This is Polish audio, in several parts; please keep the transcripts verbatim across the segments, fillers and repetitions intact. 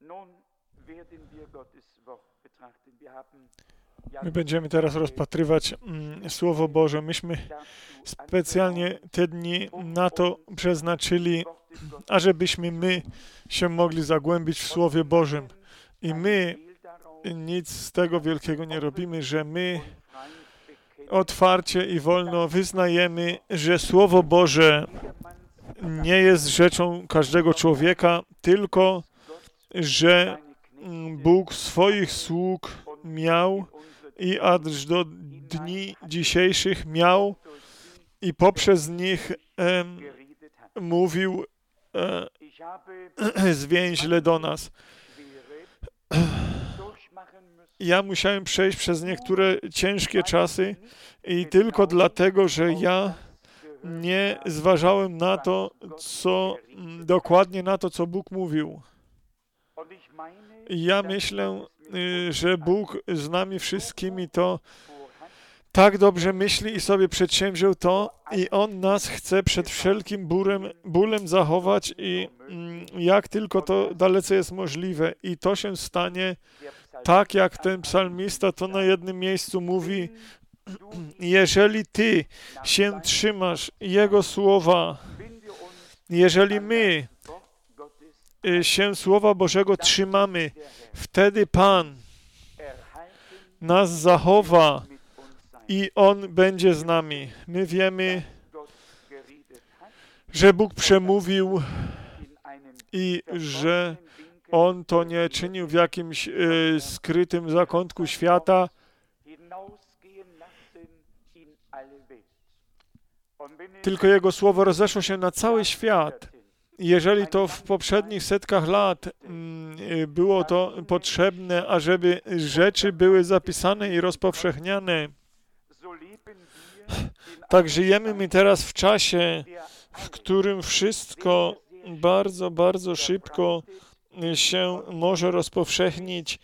My będziemy teraz rozpatrywać mm, Słowo Boże. Myśmy specjalnie te dni na to przeznaczyli, ażebyśmy my się mogli zagłębić w Słowie Bożym. I my nic z tego wielkiego nie robimy, że my otwarcie i wolno wyznajemy, że Słowo Boże nie jest rzeczą każdego człowieka, tylko że Bóg swoich sług miał i aż do dni dzisiejszych miał i poprzez nich e, mówił e, zwięźle do nas. Ja musiałem przejść przez niektóre ciężkie czasy i tylko dlatego, że ja nie zważałem na to, co dokładnie na to, co Bóg mówił. I ja myślę, że Bóg z nami wszystkimi to tak dobrze myśli i sobie przedsięwziął to i On nas chce przed wszelkim bólem, bólem zachować i jak tylko to dalece jest możliwe. I to się stanie tak, jak ten psalmista to na jednym miejscu mówi: jeżeli Ty się trzymasz Jego słowa, jeżeli my się Słowa Bożego trzymamy, wtedy Pan nas zachowa i On będzie z nami. My wiemy, że Bóg przemówił i że On to nie czynił w jakimś y, skrytym zakątku świata, tylko Jego Słowo rozeszło się na cały świat. Jeżeli to w poprzednich setkach lat y, było to potrzebne, ażeby rzeczy były zapisane i rozpowszechniane, tak żyjemy my teraz w czasie, w którym wszystko bardzo, bardzo szybko się może rozpowszechnić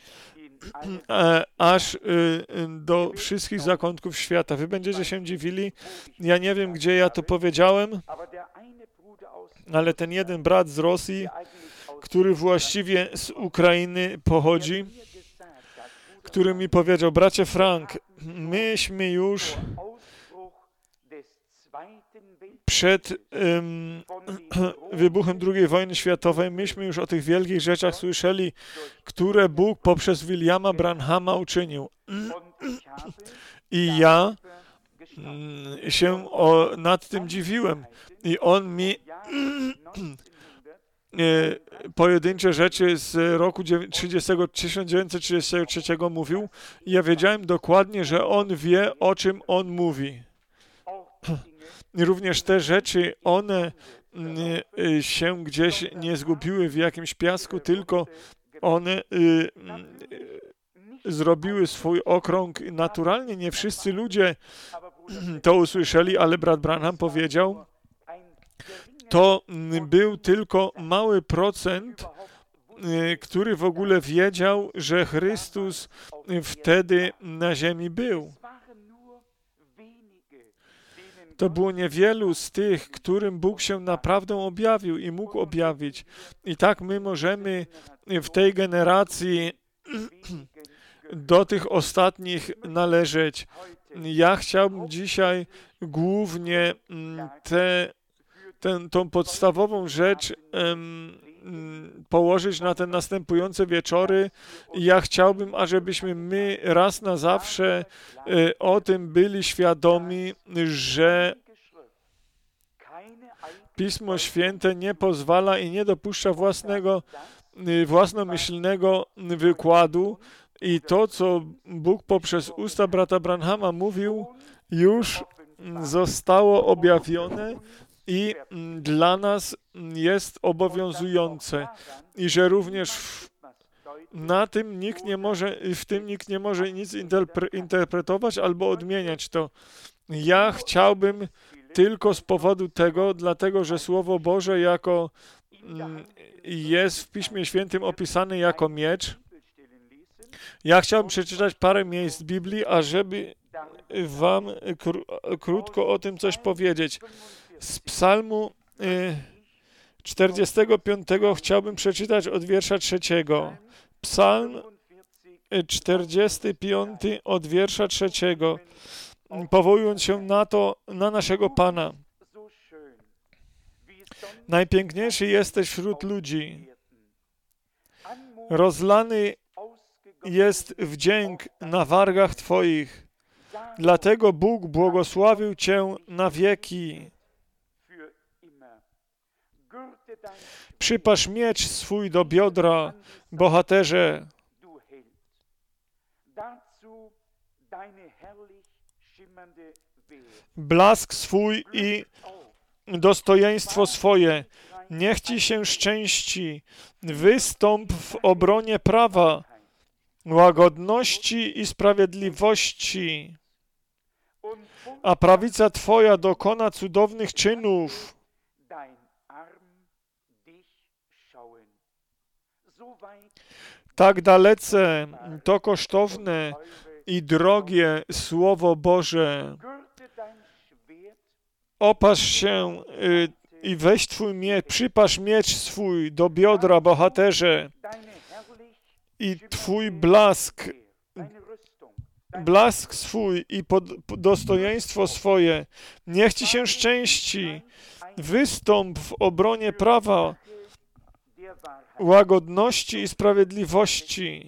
aż do wszystkich zakątków świata. Wy będziecie się dziwili, ja nie wiem, gdzie ja to powiedziałem, ale ten jeden brat z Rosji, który właściwie z Ukrainy pochodzi, który mi powiedział: bracie Frank, myśmy już przed um, wybuchem drugiej wojny światowej, myśmy już o tych wielkich rzeczach słyszeli, które Bóg poprzez Williama Branhama uczynił. I ja um, się o, nad tym dziwiłem. I on mi pojedyncze rzeczy z roku tysiąc dziewięćset trzydziestego trzeciego mówił. I ja wiedziałem dokładnie, że on wie, o czym on mówi. I również te rzeczy, one się gdzieś nie zgubiły w jakimś piasku, tylko one y, y, zrobiły swój okrąg. Naturalnie nie wszyscy ludzie to usłyszeli, ale brat Branham powiedział, to był tylko mały procent, y, który w ogóle wiedział, że Chrystus wtedy na ziemi był. To było niewielu z tych, którym Bóg się naprawdę objawił i mógł objawić. I tak my możemy w tej generacji do tych ostatnich należeć. Ja chciałbym dzisiaj głównie tę tę, tą podstawową rzecz um, położyć na te następujące wieczory. I ja chciałbym, ażebyśmy my raz na zawsze y, o tym byli świadomi, że Pismo Święte nie pozwala i nie dopuszcza własnego, y, własnomyślnego wykładu i to, co Bóg poprzez usta brata Branhama mówił, już zostało objawione i dla nas jest obowiązujące i że również w, na tym nikt nie może, w tym nikt nie może nic interpre, interpretować albo odmieniać to. Ja chciałbym tylko z powodu tego, dlatego że Słowo Boże jako jest w Piśmie Świętym opisane jako miecz. Ja chciałbym przeczytać parę miejsc z Biblii, ażeby wam kró, krótko o tym coś powiedzieć. Z psalmu y, czterdziestego piątego chciałbym przeczytać od wiersza trzeciego. Psalm czterdziesty piąty od wiersza trzeciego, powołując się na to, na naszego Pana. Najpiękniejszy jesteś wśród ludzi. Rozlany jest wdzięk na wargach Twoich. Dlatego Bóg błogosławił Cię na wieki. Przypasz miecz swój do biodra, bohaterze. Blask swój i dostojeństwo swoje. Niech Ci się szczęści. Wystąp w obronie prawa, łagodności i sprawiedliwości. A prawica Twoja dokona cudownych czynów. Tak dalece to kosztowne i drogie Słowo Boże. Opasz się y, i weź Twój miecz, przypasz miecz swój do biodra, bohaterze, i Twój blask, blask swój i pod, dostojeństwo swoje. Niech Ci się szczęści. Wystąp w obronie prawa, łagodności i sprawiedliwości.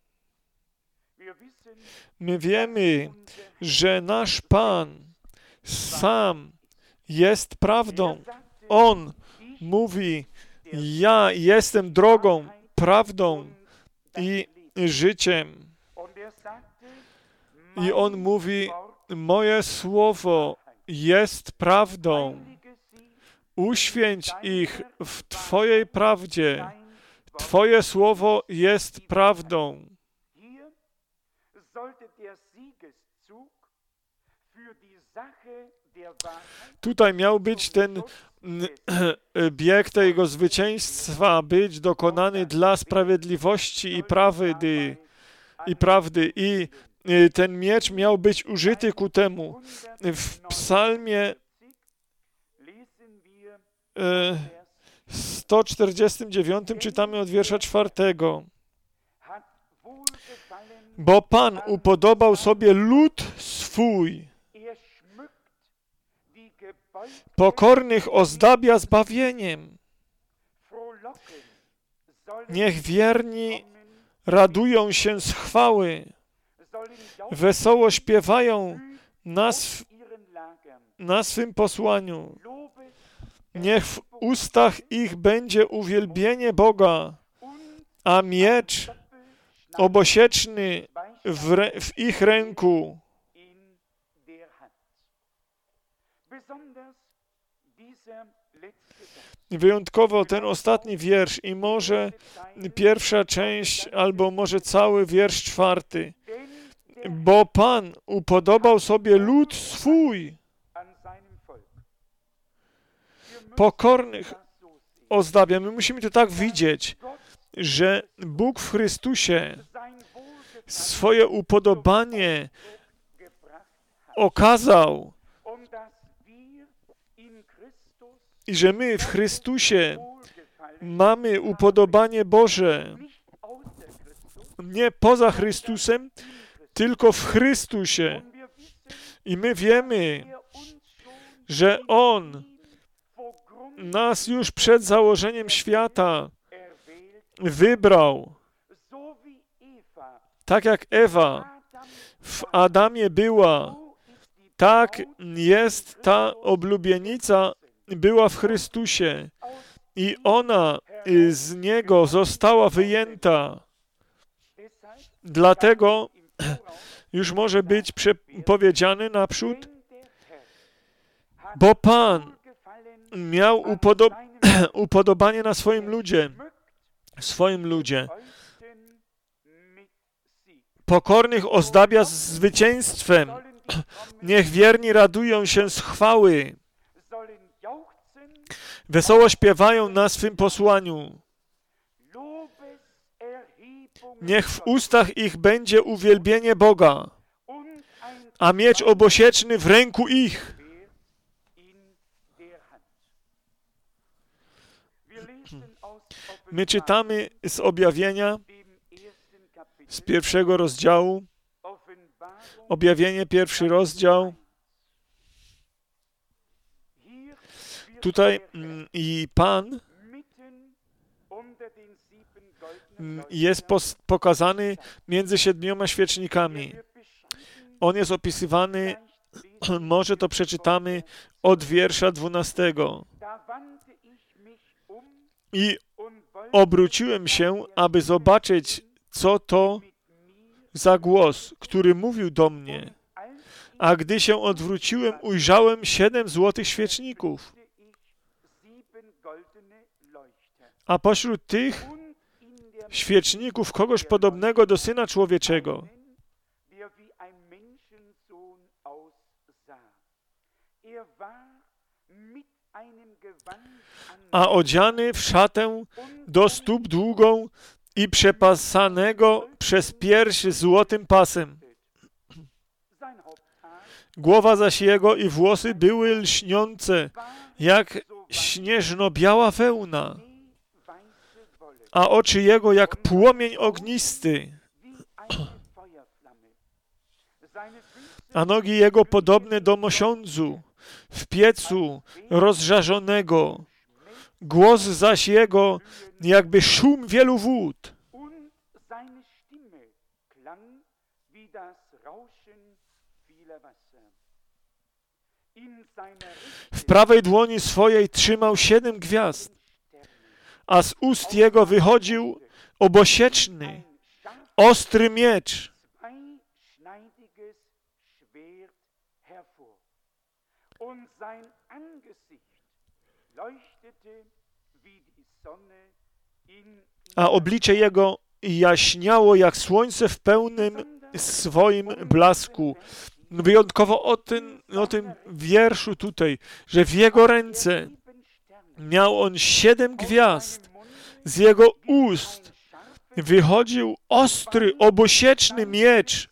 My wiemy, że nasz Pan sam jest prawdą. On mówi, ja jestem drogą, prawdą i życiem. I On mówi, moje słowo jest prawdą. Uświęć ich w Twojej prawdzie. Twoje słowo jest prawdą. Tutaj miał być ten bieg tego zwycięstwa, być dokonany dla sprawiedliwości i prawdy. I prawdy. I ten miecz miał być użyty ku temu. W psalmie sto czterdziestym dziewiątym czytamy od wiersza czwartego. Bo Pan upodobał sobie lud swój. Pokornych ozdabia zbawieniem. Niech wierni radują się z chwały. Wesoło śpiewają na, sw na swym posłaniu. Niech w ustach ich będzie uwielbienie Boga, a miecz obosieczny w, w ich ręku. Wyjątkowo ten ostatni wiersz i może pierwsza część, albo może cały wiersz czwarty. Bo Pan upodobał sobie lud swój. Pokornych ozdabia. My musimy to tak widzieć, że Bóg w Chrystusie swoje upodobanie okazał i że my w Chrystusie mamy upodobanie Boże. Nie poza Chrystusem, tylko w Chrystusie. I my wiemy, że On nas już przed założeniem świata wybrał. Tak jak Ewa w Adamie była, tak jest ta oblubienica była w Chrystusie. I ona z Niego została wyjęta. Dlatego już może być powiedziane naprzód, bo Pan miał upodob upodobanie na swoim ludzie, swoim ludzie. Pokornych ozdabia zwycięstwem. Niech wierni radują się z chwały. Wesoło śpiewają na swym posłaniu. Niech w ustach ich będzie uwielbienie Boga, a miecz obosieczny w ręku ich. My czytamy z Objawienia, z pierwszego rozdziału, Objawienie, pierwszy rozdział. Tutaj mm, i Pan mm, jest pos, pokazany między siedmioma świecznikami. On jest opisywany, może to przeczytamy od wiersza dwunastego. I obróciłem się, aby zobaczyć, co to za głos, który mówił do mnie. A gdy się odwróciłem, ujrzałem siedem złotych świeczników. A pośród tych świeczników kogoś podobnego do Syna Człowieczego. A odziany w szatę do stóp długą i przepasanego przez pierś złotym pasem. Głowa zaś jego i włosy były lśniące, jak śnieżno-biała wełna, a oczy jego jak płomień ognisty, a nogi jego podobne do mosiądzu w piecu rozżarzonego. Głos zaś jego jakby szum wielu wód. W prawej dłoni swojej trzymał siedem gwiazd, a z ust jego wychodził obosieczny, ostry miecz. A oblicze jego jaśniało jak słońce w pełnym swoim blasku. Wyjątkowo o tym, o tym wierszu tutaj, że w jego ręce miał on siedem gwiazd. Z jego ust wychodził ostry, obosieczny miecz.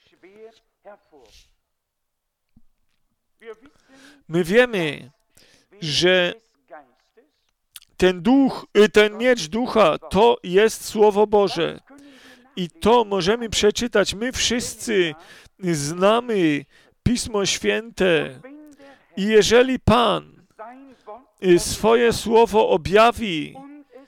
My wiemy, że ten duch, ten miecz ducha to jest Słowo Boże. I to możemy przeczytać. My wszyscy znamy Pismo Święte. I jeżeli Pan swoje Słowo objawi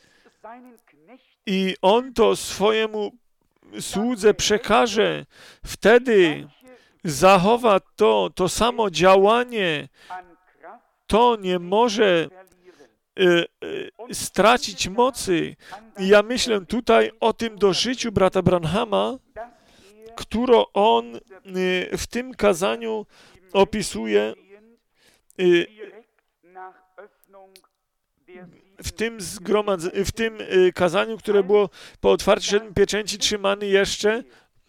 i On to swojemu słudze przekaże, wtedy zachowa to, to samo działanie, to nie może y, y, stracić mocy. I ja myślę tutaj o tym dożyciu brata Branhama, którą on y, w tym kazaniu opisuje, y, w tym, zgromadz- w tym y, kazaniu, które było po otwarciu siedmiu pieczęci trzymany jeszcze,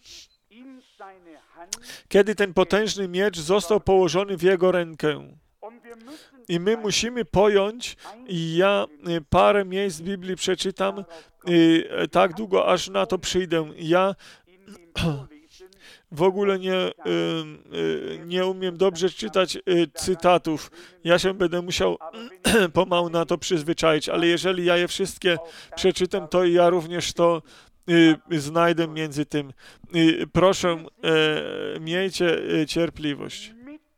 kiedy ten potężny miecz został położony w jego rękę. I my musimy pojąć, i ja parę miejsc w Biblii przeczytam y, tak długo, aż na to przyjdę. Ja w ogóle nie, y, y, nie umiem dobrze czytać y, cytatów. Ja się będę musiał pomału na to przyzwyczaić, ale jeżeli ja je wszystkie przeczytam, to ja również to y, znajdę między tym. Y, proszę, y, miejcie y, cierpliwość.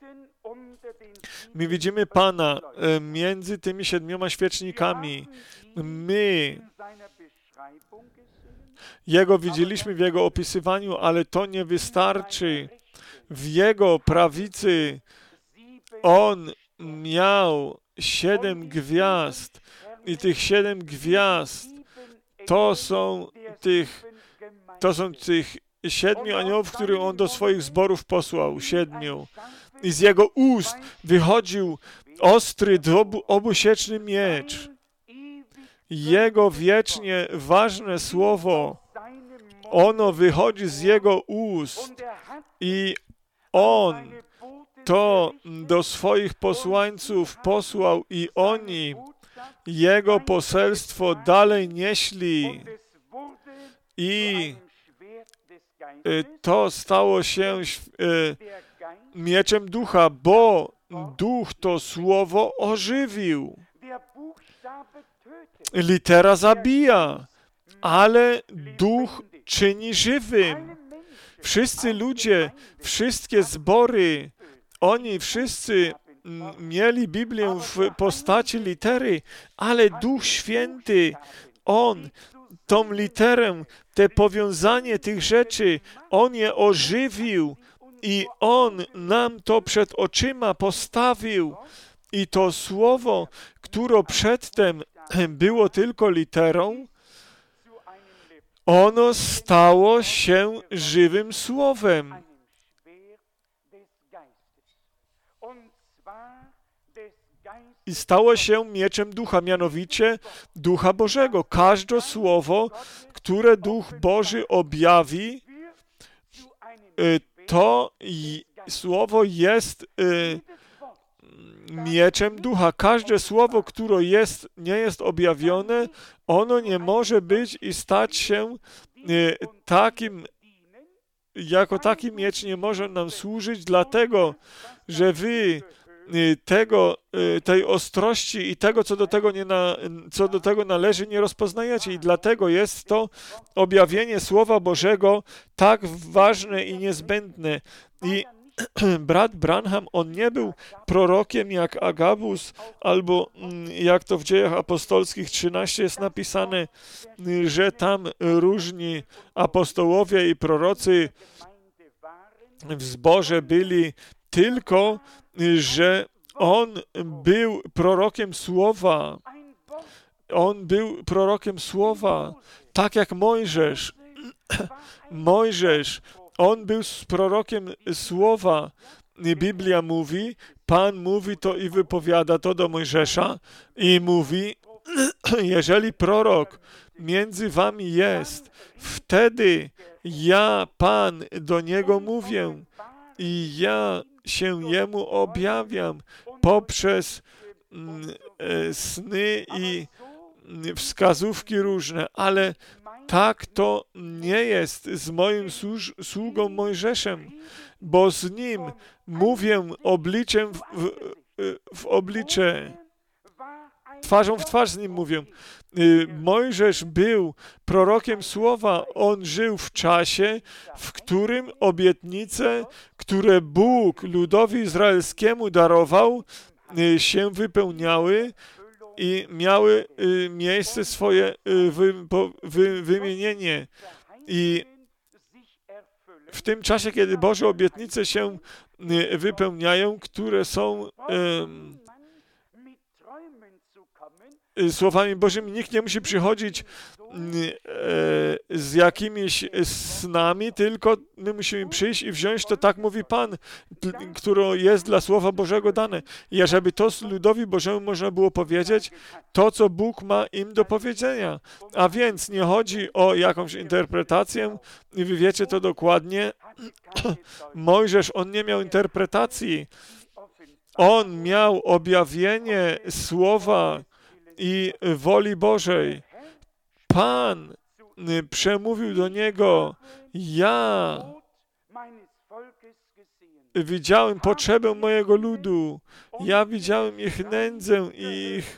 My widzimy Pana y, między tymi siedmioma świecznikami. My Jego widzieliśmy w Jego opisywaniu, ale to nie wystarczy. W Jego prawicy On miał siedem gwiazd i tych siedem gwiazd to są tych, to są tych siedmiu aniołów, których On do swoich zborów posłał, siedmiu. I z Jego ust wychodził ostry, obu, obusieczny miecz. Jego wiecznie ważne słowo, ono wychodzi z Jego ust i On to do swoich posłańców posłał i oni Jego poselstwo dalej nieśli i to stało się mieczem ducha, bo duch to słowo ożywił. Litera zabija, ale duch czyni żywym. Wszyscy ludzie, wszystkie zbory, oni wszyscy mieli Biblię w postaci litery, ale Duch Święty, On tą literę, te powiązanie tych rzeczy, On je ożywił i On nam to przed oczyma postawił. I to słowo, które przedtem było tylko literą, ono stało się żywym słowem. I stało się mieczem ducha, mianowicie Ducha Bożego. Każde słowo, które Duch Boży objawi, to słowo jest mieczem ducha. Każde słowo, które jest, nie jest objawione, ono nie może być i stać się takim, jako taki miecz nie może nam służyć, dlatego, że wy tego, tej ostrości i tego, co do tego, nie na, co do tego należy, nie rozpoznajecie. I dlatego jest to objawienie Słowa Bożego tak ważne i niezbędne. I brat Branham, on nie był prorokiem jak Agabus, albo jak to w Dziejach Apostolskich trzynaście jest napisane, że tam różni apostołowie i prorocy w zborze byli, tylko że on był prorokiem Słowa. On był prorokiem Słowa, tak jak Mojżesz. Mojżesz, on był prorokiem Słowa. Biblia mówi, Pan mówi to i wypowiada to do Mojżesza i mówi, jeżeli prorok między wami jest, wtedy ja, Pan, do niego mówię i ja się jemu objawiam poprzez sny i wskazówki różne, ale tak to nie jest z moim sługą Mojżeszem, bo z nim mówię obliczem w, w, w oblicze, twarzą w twarz z nim mówię. Mojżesz był prorokiem Słowa, on żył w czasie, w którym obietnice, które Bóg ludowi izraelskiemu darował, się wypełniały i miały miejsce swoje wy, wy, wymienienie. I w tym czasie, kiedy Boże obietnice się wypełniają, które są um, słowami Bożymi, nikt nie musi przychodzić e, z jakimiś snami, tylko my musimy przyjść i wziąć to, tak mówi Pan, które jest dla Słowa Bożego dane. I żeby to ludowi Bożemu można było powiedzieć, to, co Bóg ma im do powiedzenia. A więc nie chodzi o jakąś interpretację, i wy wiecie to dokładnie. Mojżesz, on nie miał interpretacji. On miał objawienie Słowa i woli Bożej. Pan przemówił do niego, ja widziałem potrzebę mojego ludu, ja widziałem ich nędzę, ich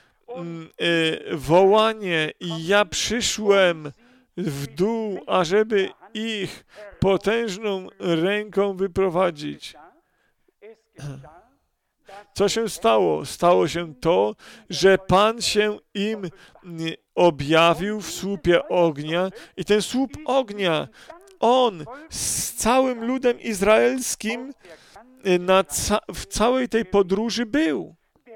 wołanie i ja przyszłem w dół, ażeby ich potężną ręką wyprowadzić. Co się stało? Stało się to, że Pan się im objawił w słupie ognia i ten słup ognia, on z całym ludem izraelskim na ca w całej tej podróży był.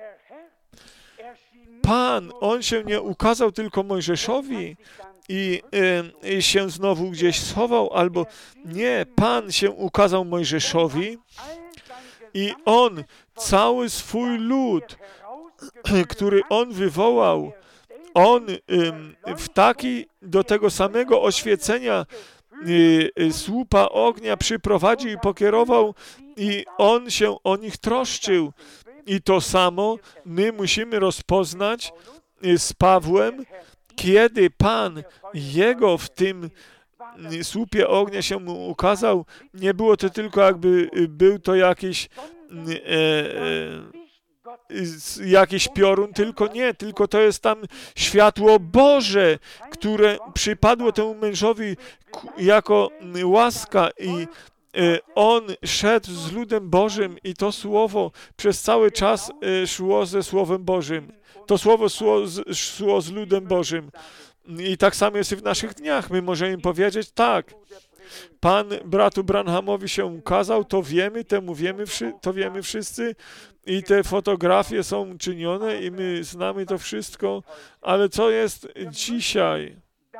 Pan, on się nie ukazał tylko Mojżeszowi i y, się znowu gdzieś schował, albo nie, Pan się ukazał Mojżeszowi i on cały swój lud, który on wywołał, on w taki do tego samego oświecenia słupa ognia przyprowadził i pokierował i on się o nich troszczył. I to samo my musimy rozpoznać z Pawłem, kiedy Pan jego w tym słupie ognia się mu ukazał, nie było to tylko jakby był to jakiś e, e, jakiś piorun, tylko nie, tylko to jest tam światło Boże, które przypadło temu mężowi jako łaska i on szedł z ludem Bożym i to słowo przez cały czas szło ze Słowem Bożym. To słowo szło z, szło z ludem Bożym. I tak samo jest i w naszych dniach. My możemy powiedzieć tak. Pan bratu Branhamowi się ukazał, to wiemy, temu wiemy, to wiemy wszyscy i te fotografie są czynione i my znamy to wszystko, ale co jest dzisiaj?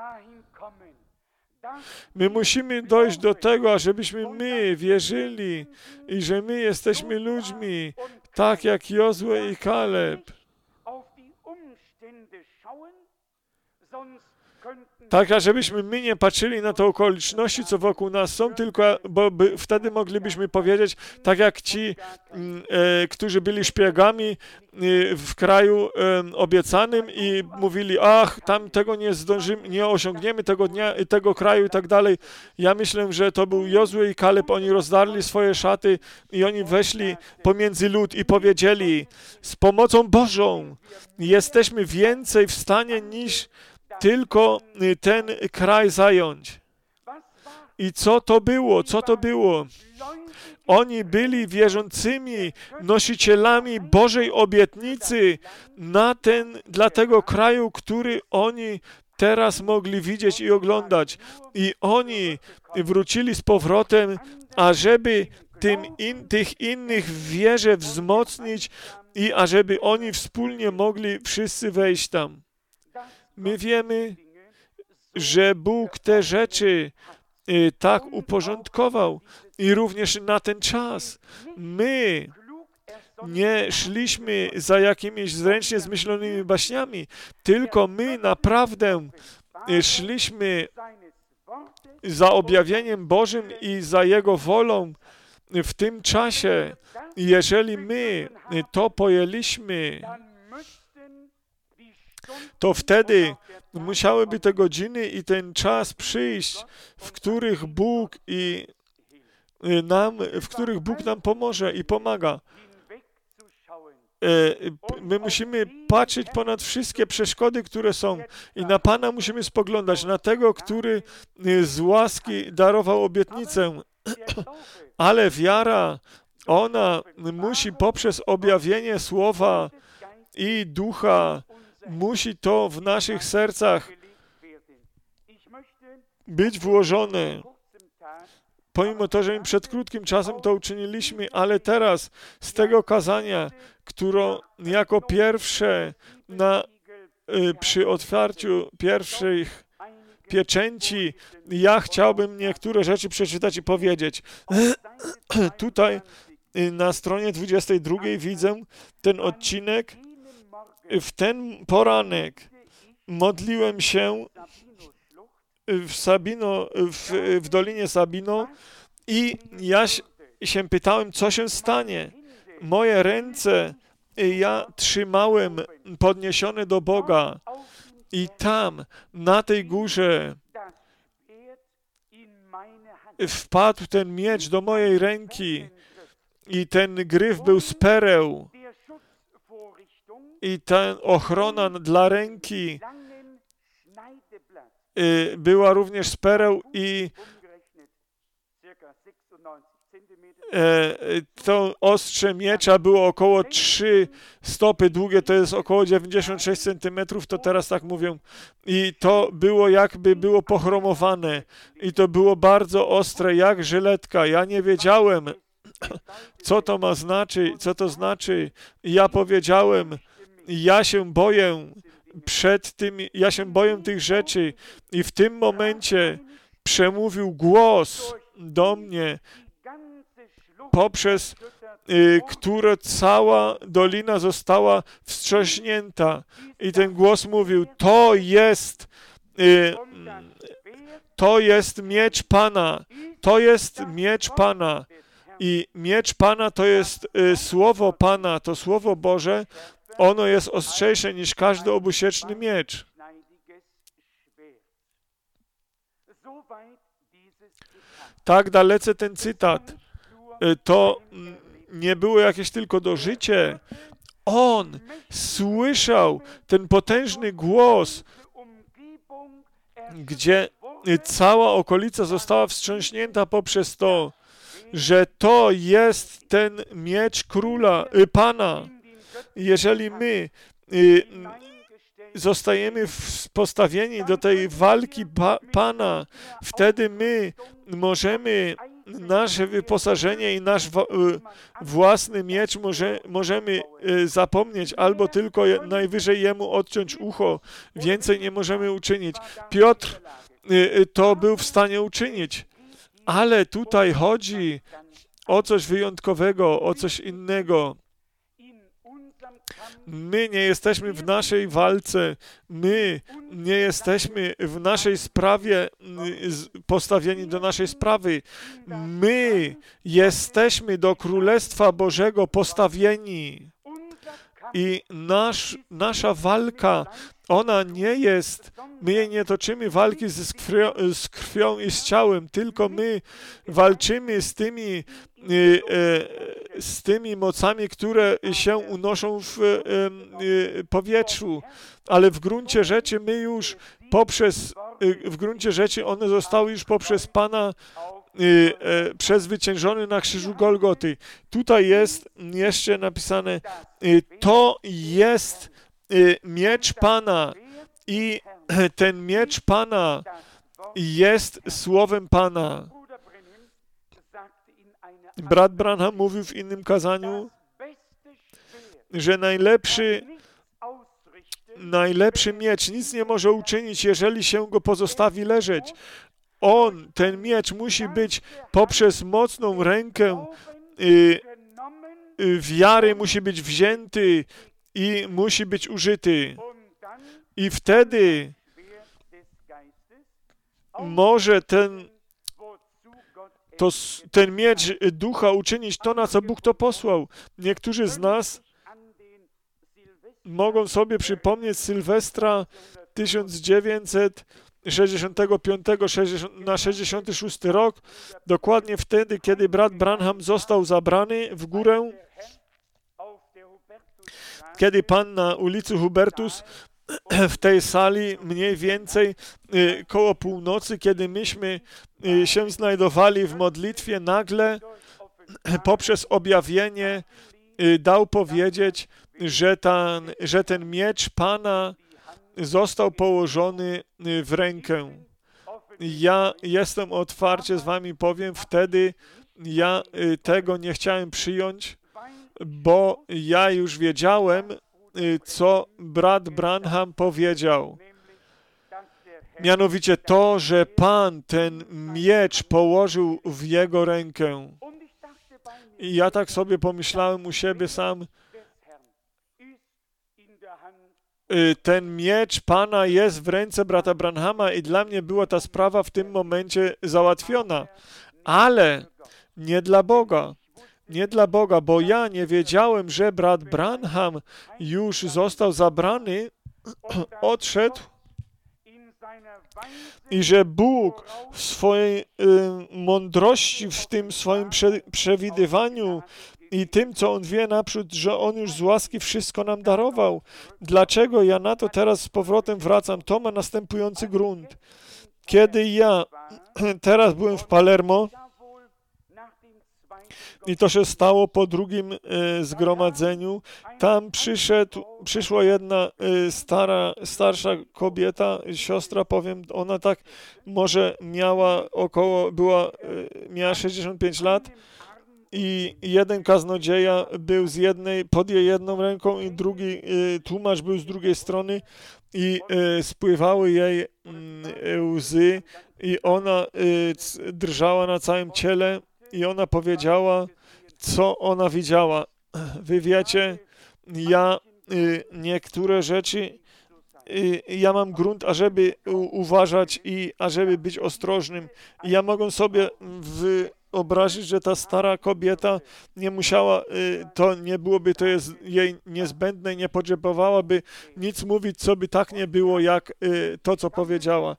My musimy dojść do tego, ażebyśmy my wierzyli i że my jesteśmy ludźmi, tak jak Jozue i Kaleb. Tak, ażebyśmy my nie patrzyli na te okoliczności, co wokół nas są, tylko bo by, wtedy moglibyśmy powiedzieć, tak jak ci, e, którzy byli szpiegami e, w kraju e, obiecanym i mówili, ach, tam tego nie zdążymy, nie osiągniemy tego dnia, tego kraju i tak dalej. Ja myślę, że to był Jozue i Kaleb, oni rozdarli swoje szaty i oni weszli pomiędzy lud i powiedzieli, z pomocą Bożą jesteśmy więcej w stanie niż tylko ten kraj zająć. I co to było? Co to było? Oni byli wierzącymi nosicielami Bożej obietnicy na ten, dla tego kraju, który oni teraz mogli widzieć i oglądać. I oni wrócili z powrotem, ażeby tym in, tych innych w wierze wzmocnić i ażeby oni wspólnie mogli wszyscy wejść tam. My wiemy, że Bóg te rzeczy y, tak uporządkował i również na ten czas. My nie szliśmy za jakimiś zręcznie zmyślonymi baśniami, tylko my naprawdę y, szliśmy za objawieniem Bożym i za Jego wolą w tym czasie. Jeżeli my to pojęliśmy, to wtedy musiałyby te godziny i ten czas przyjść, w których Bóg i nam, w których Bóg nam pomoże i pomaga. My musimy patrzeć ponad wszystkie przeszkody, które są i na Pana musimy spoglądać, na tego, który z łaski darował obietnicę. Ale wiara, ona musi poprzez objawienie Słowa i Ducha, musi to w naszych sercach być włożone. Pomimo to, że my przed krótkim czasem to uczyniliśmy, ale teraz z tego kazania, które jako pierwsze na, y, przy otwarciu pierwszych pieczęci, ja chciałbym niektóre rzeczy przeczytać i powiedzieć. Tutaj y, na stronie dwudziestej drugiej widzę ten odcinek. W ten poranek modliłem się w Sabino, w, w Dolinie Sabino i ja się pytałem, co się stanie. Moje ręce ja trzymałem podniesione do Boga i tam, na tej górze wpadł ten miecz do mojej ręki i ten gryf był z pereł i ta ochrona dla ręki była również z pereł i to ostrze miecza było około trzy stopy długie, to jest około dziewięćdziesiąt sześć centymetrów, to teraz tak mówią. I to było jakby było pochromowane i to było bardzo ostre, jak żyletka. Ja nie wiedziałem, co to ma znaczyć, co to znaczy. Ja powiedziałem, ja się boję przed tym, ja się boję tych rzeczy i w tym momencie przemówił głos do mnie, poprzez y, które cała dolina została wstrząśnięta. I ten głos mówił, to jest y, to jest miecz Pana, to jest miecz Pana. I miecz Pana to jest y, słowo Pana, to słowo Boże, ono jest ostrzejsze niż każdy obusieczny miecz. Tak dalece ten cytat. To nie było jakieś tylko dożycie. on słyszał ten potężny głos, gdzie cała okolica została wstrząśnięta poprzez to, że to jest ten miecz króla, y, Pana. Jeżeli my y, zostajemy postawieni do tej walki pa, Pana, wtedy my możemy nasze wyposażenie i nasz wa, y, własny miecz może, możemy y, zapomnieć, albo tylko je, najwyżej Jemu odciąć ucho. Więcej nie możemy uczynić. Piotr y, y, to był w stanie uczynić. Ale tutaj chodzi o coś wyjątkowego, o coś innego. My nie jesteśmy w naszej walce, my nie jesteśmy w naszej sprawie postawieni do naszej sprawy. My jesteśmy do Królestwa Bożego postawieni. I nasz, nasza walka, ona nie jest, my jej nie toczymy walki z krwią, z krwią i z ciałem, tylko my walczymy z tymi, z tymi mocami, które się unoszą w powietrzu, ale w gruncie rzeczy my już poprzez, w gruncie rzeczy one zostały już poprzez Pana przezwyciężony na krzyżu Golgoty. Tutaj jest jeszcze napisane, to jest miecz Pana i ten miecz Pana jest słowem Pana. Brat Branham mówił w innym kazaniu, że najlepszy, najlepszy miecz nic nie może uczynić, jeżeli się go pozostawi leżeć. On, ten miecz musi być poprzez mocną rękę y, y, wiary musi być wzięty i musi być użyty. I wtedy może ten, to, ten miecz ducha uczynić to, na co Bóg to posłał. Niektórzy z nas mogą sobie przypomnieć Sylwestra tysiąc dziewięćset sześćdziesiątego piątego na sześćdziesiąty szósty rok, dokładnie wtedy, kiedy brat Branham został zabrany w górę, kiedy Pan na ulicy Hubertus w tej sali mniej więcej y, koło północy, kiedy myśmy y, się znajdowali w modlitwie, nagle poprzez objawienie y, dał powiedzieć, że ten, że ten miecz Pana został położony w rękę. Ja jestem otwarcie z wami powiem, wtedy ja y, tego nie chciałem przyjąć, bo ja już wiedziałem, co brat Branham powiedział. Mianowicie to, że Pan ten miecz położył w jego rękę. I ja tak sobie pomyślałem u siebie sam, ten miecz Pana jest w ręce brata Branhama i dla mnie była ta sprawa w tym momencie załatwiona. Ale nie dla Boga. Nie dla Boga, bo ja nie wiedziałem, że brat Branham już został zabrany, odszedł i że Bóg w swojej y, mądrości, w tym swoim prze, przewidywaniu i tym, co On wie naprzód, że On już z łaski wszystko nam darował. Dlaczego ja na to teraz z powrotem wracam? To ma następujący grunt. Kiedy ja teraz byłem w Palermo, i to się stało po drugim e, zgromadzeniu. Tam przyszedł, przyszła jedna e, stara, starsza kobieta, siostra, powiem, ona tak może miała około, była, e, miała sześćdziesiąt pięć lat i jeden kaznodzieja był z jednej, pod jej jedną ręką i drugi e, tłumacz był z drugiej strony i e, spływały jej e, łzy i ona e, drżała na całym ciele. I ona powiedziała, co ona widziała. Wy wiecie, ja y, niektóre rzeczy, y, ja mam grunt, ażeby u, uważać i ażeby być ostrożnym. I ja mogę sobie wyobrazić, że ta stara kobieta nie musiała, y, to nie byłoby to jest jej niezbędne i nie potrzebowałaby nic mówić, co by tak nie było, jak y, to, co powiedziała.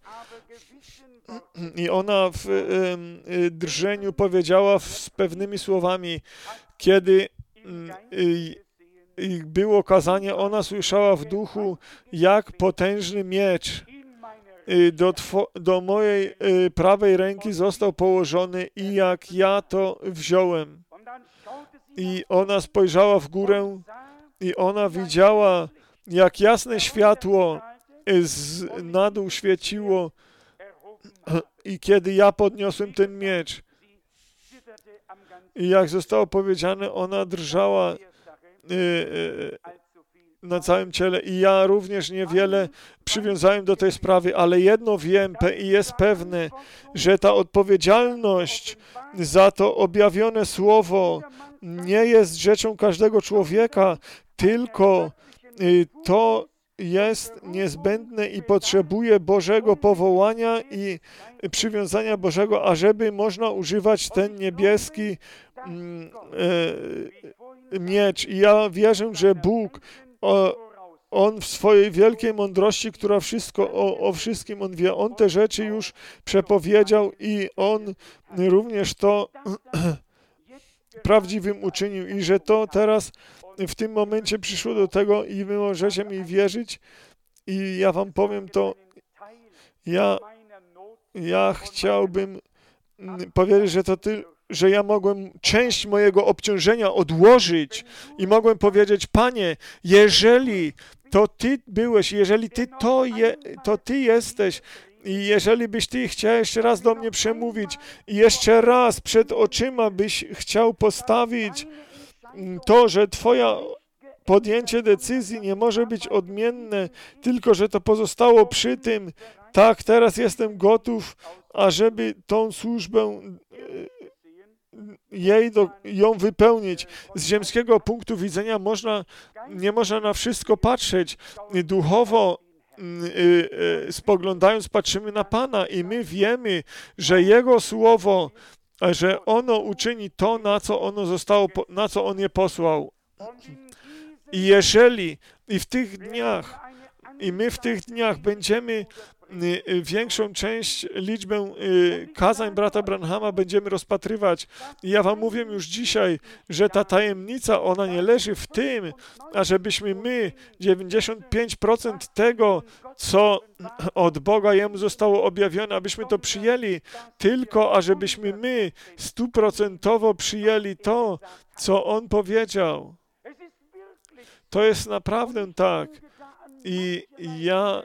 I ona w y, drżeniu powiedziała z pewnymi słowami, kiedy y, i było kazanie, ona słyszała w duchu, jak potężny miecz do, two, do mojej prawej ręki został położony i jak ja to wziąłem. I ona spojrzała w górę i ona widziała, jak jasne światło z na dół świeciło i kiedy ja podniosłem ten miecz i jak zostało powiedziane, ona drżała y, y, na całym ciele i ja również niewiele przywiązałem do tej sprawy, ale jedno wiem i jest pewne, że ta odpowiedzialność za to objawione słowo nie jest rzeczą każdego człowieka, tylko y, to jest niezbędne i potrzebuje Bożego powołania i przywiązania Bożego, ażeby można używać ten niebieski mm, e, miecz. I ja wierzę, że Bóg, o, On w swojej wielkiej mądrości, która wszystko, o, o wszystkim On wie, On te rzeczy już przepowiedział i On również to prawdziwym uczynił i że to teraz w tym momencie przyszło do tego i wy możecie mi wierzyć i ja wam powiem to, ja, ja chciałbym powiedzieć, że to ty, że ja mogłem część mojego obciążenia odłożyć i mogłem powiedzieć, Panie, jeżeli to Ty byłeś, jeżeli Ty to, je, to Ty jesteś, i jeżeli byś Ty chciał jeszcze raz do mnie przemówić i jeszcze raz przed oczyma byś chciał postawić to, że Twoja podjęcie decyzji nie może być odmienne, tylko że to pozostało przy tym, tak, teraz jestem gotów, ażeby tą służbę jej do, ją wypełnić. Z ziemskiego punktu widzenia można, nie można na wszystko patrzeć. Duchowo spoglądając, patrzymy na Pana i my wiemy, że Jego Słowo, że ono uczyni to, na co ono zostało, na co On je posłał. I jeżeli i w tych dniach, i my w tych dniach będziemy większą część, liczbę kazań brata Branhama będziemy rozpatrywać. I ja wam mówię już dzisiaj, że ta tajemnica, ona nie leży w tym, ażebyśmy my dziewięćdziesiąt pięć procent tego, co od Boga Jemu zostało objawione, abyśmy to przyjęli, tylko ażebyśmy my stuprocentowo przyjęli to, co On powiedział. To jest naprawdę tak. I ja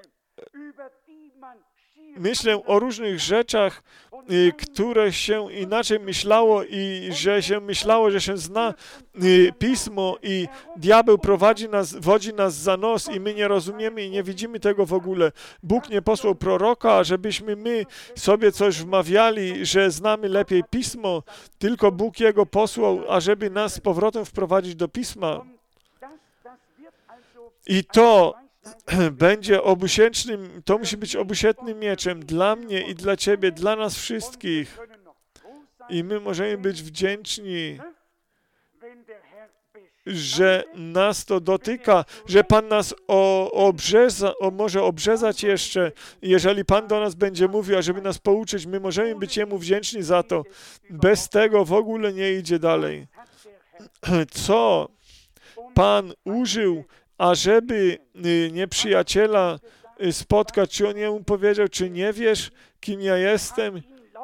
myślę o różnych rzeczach, y, które się inaczej myślało i że się myślało, że się zna y, Pismo i diabeł prowadzi nas, wodzi nas za nos i my nie rozumiemy i nie widzimy tego w ogóle. Bóg nie posłał proroka, żebyśmy my sobie coś wmawiali, że znamy lepiej Pismo, tylko Bóg Jego posłał, ażeby nas z powrotem wprowadzić do Pisma. I to będzie obusiecznym, to musi być obusiecznym mieczem dla mnie i dla Ciebie, dla nas wszystkich. I my możemy być wdzięczni, że nas to dotyka, że Pan nas o, obrzeza, o, może obrzezać jeszcze. Jeżeli Pan do nas będzie mówił, ażeby nas pouczyć, my możemy być Jemu wdzięczni za to. Bez tego w ogóle nie idzie dalej. Co Pan użył, ażeby nieprzyjaciela spotkać, czy on jemu powiedział, czy nie wiesz, kim ja jestem?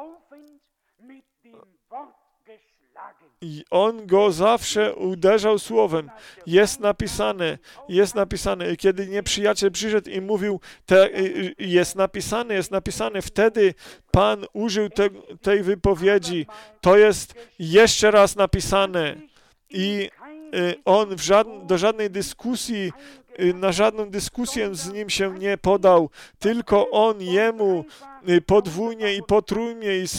I on go zawsze uderzał słowem. Jest napisane, jest napisane. I kiedy nieprzyjaciel przyszedł i mówił, te, jest napisane, jest napisane, wtedy Pan użył te, tej wypowiedzi. To jest jeszcze raz napisane. I on w żadn, do żadnej dyskusji, na żadną dyskusję z nim się nie podał, tylko on jemu podwójnie i potrójnie i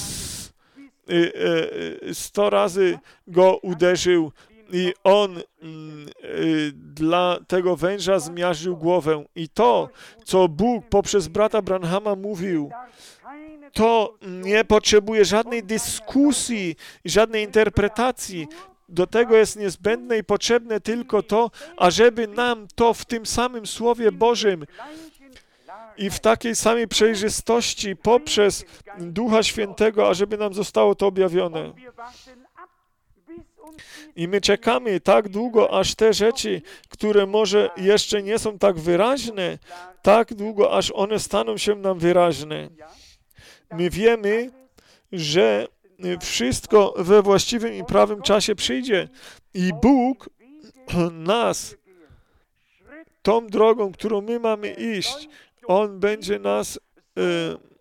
sto razy go uderzył i on dla tego węża zmiażdżył głowę. I to, co Bóg poprzez brata Branhama mówił, to nie potrzebuje żadnej dyskusji, żadnej interpretacji. Do tego jest niezbędne i potrzebne tylko to, ażeby nam to w tym samym Słowie Bożym i w takiej samej przejrzystości poprzez Ducha Świętego, ażeby nam zostało to objawione. I my czekamy tak długo, aż te rzeczy, które może jeszcze nie są tak wyraźne, tak długo, aż one staną się nam wyraźne. My wiemy, że wszystko we właściwym i prawym czasie przyjdzie. I Bóg nas tą drogą, którą my mamy iść, On będzie nas y,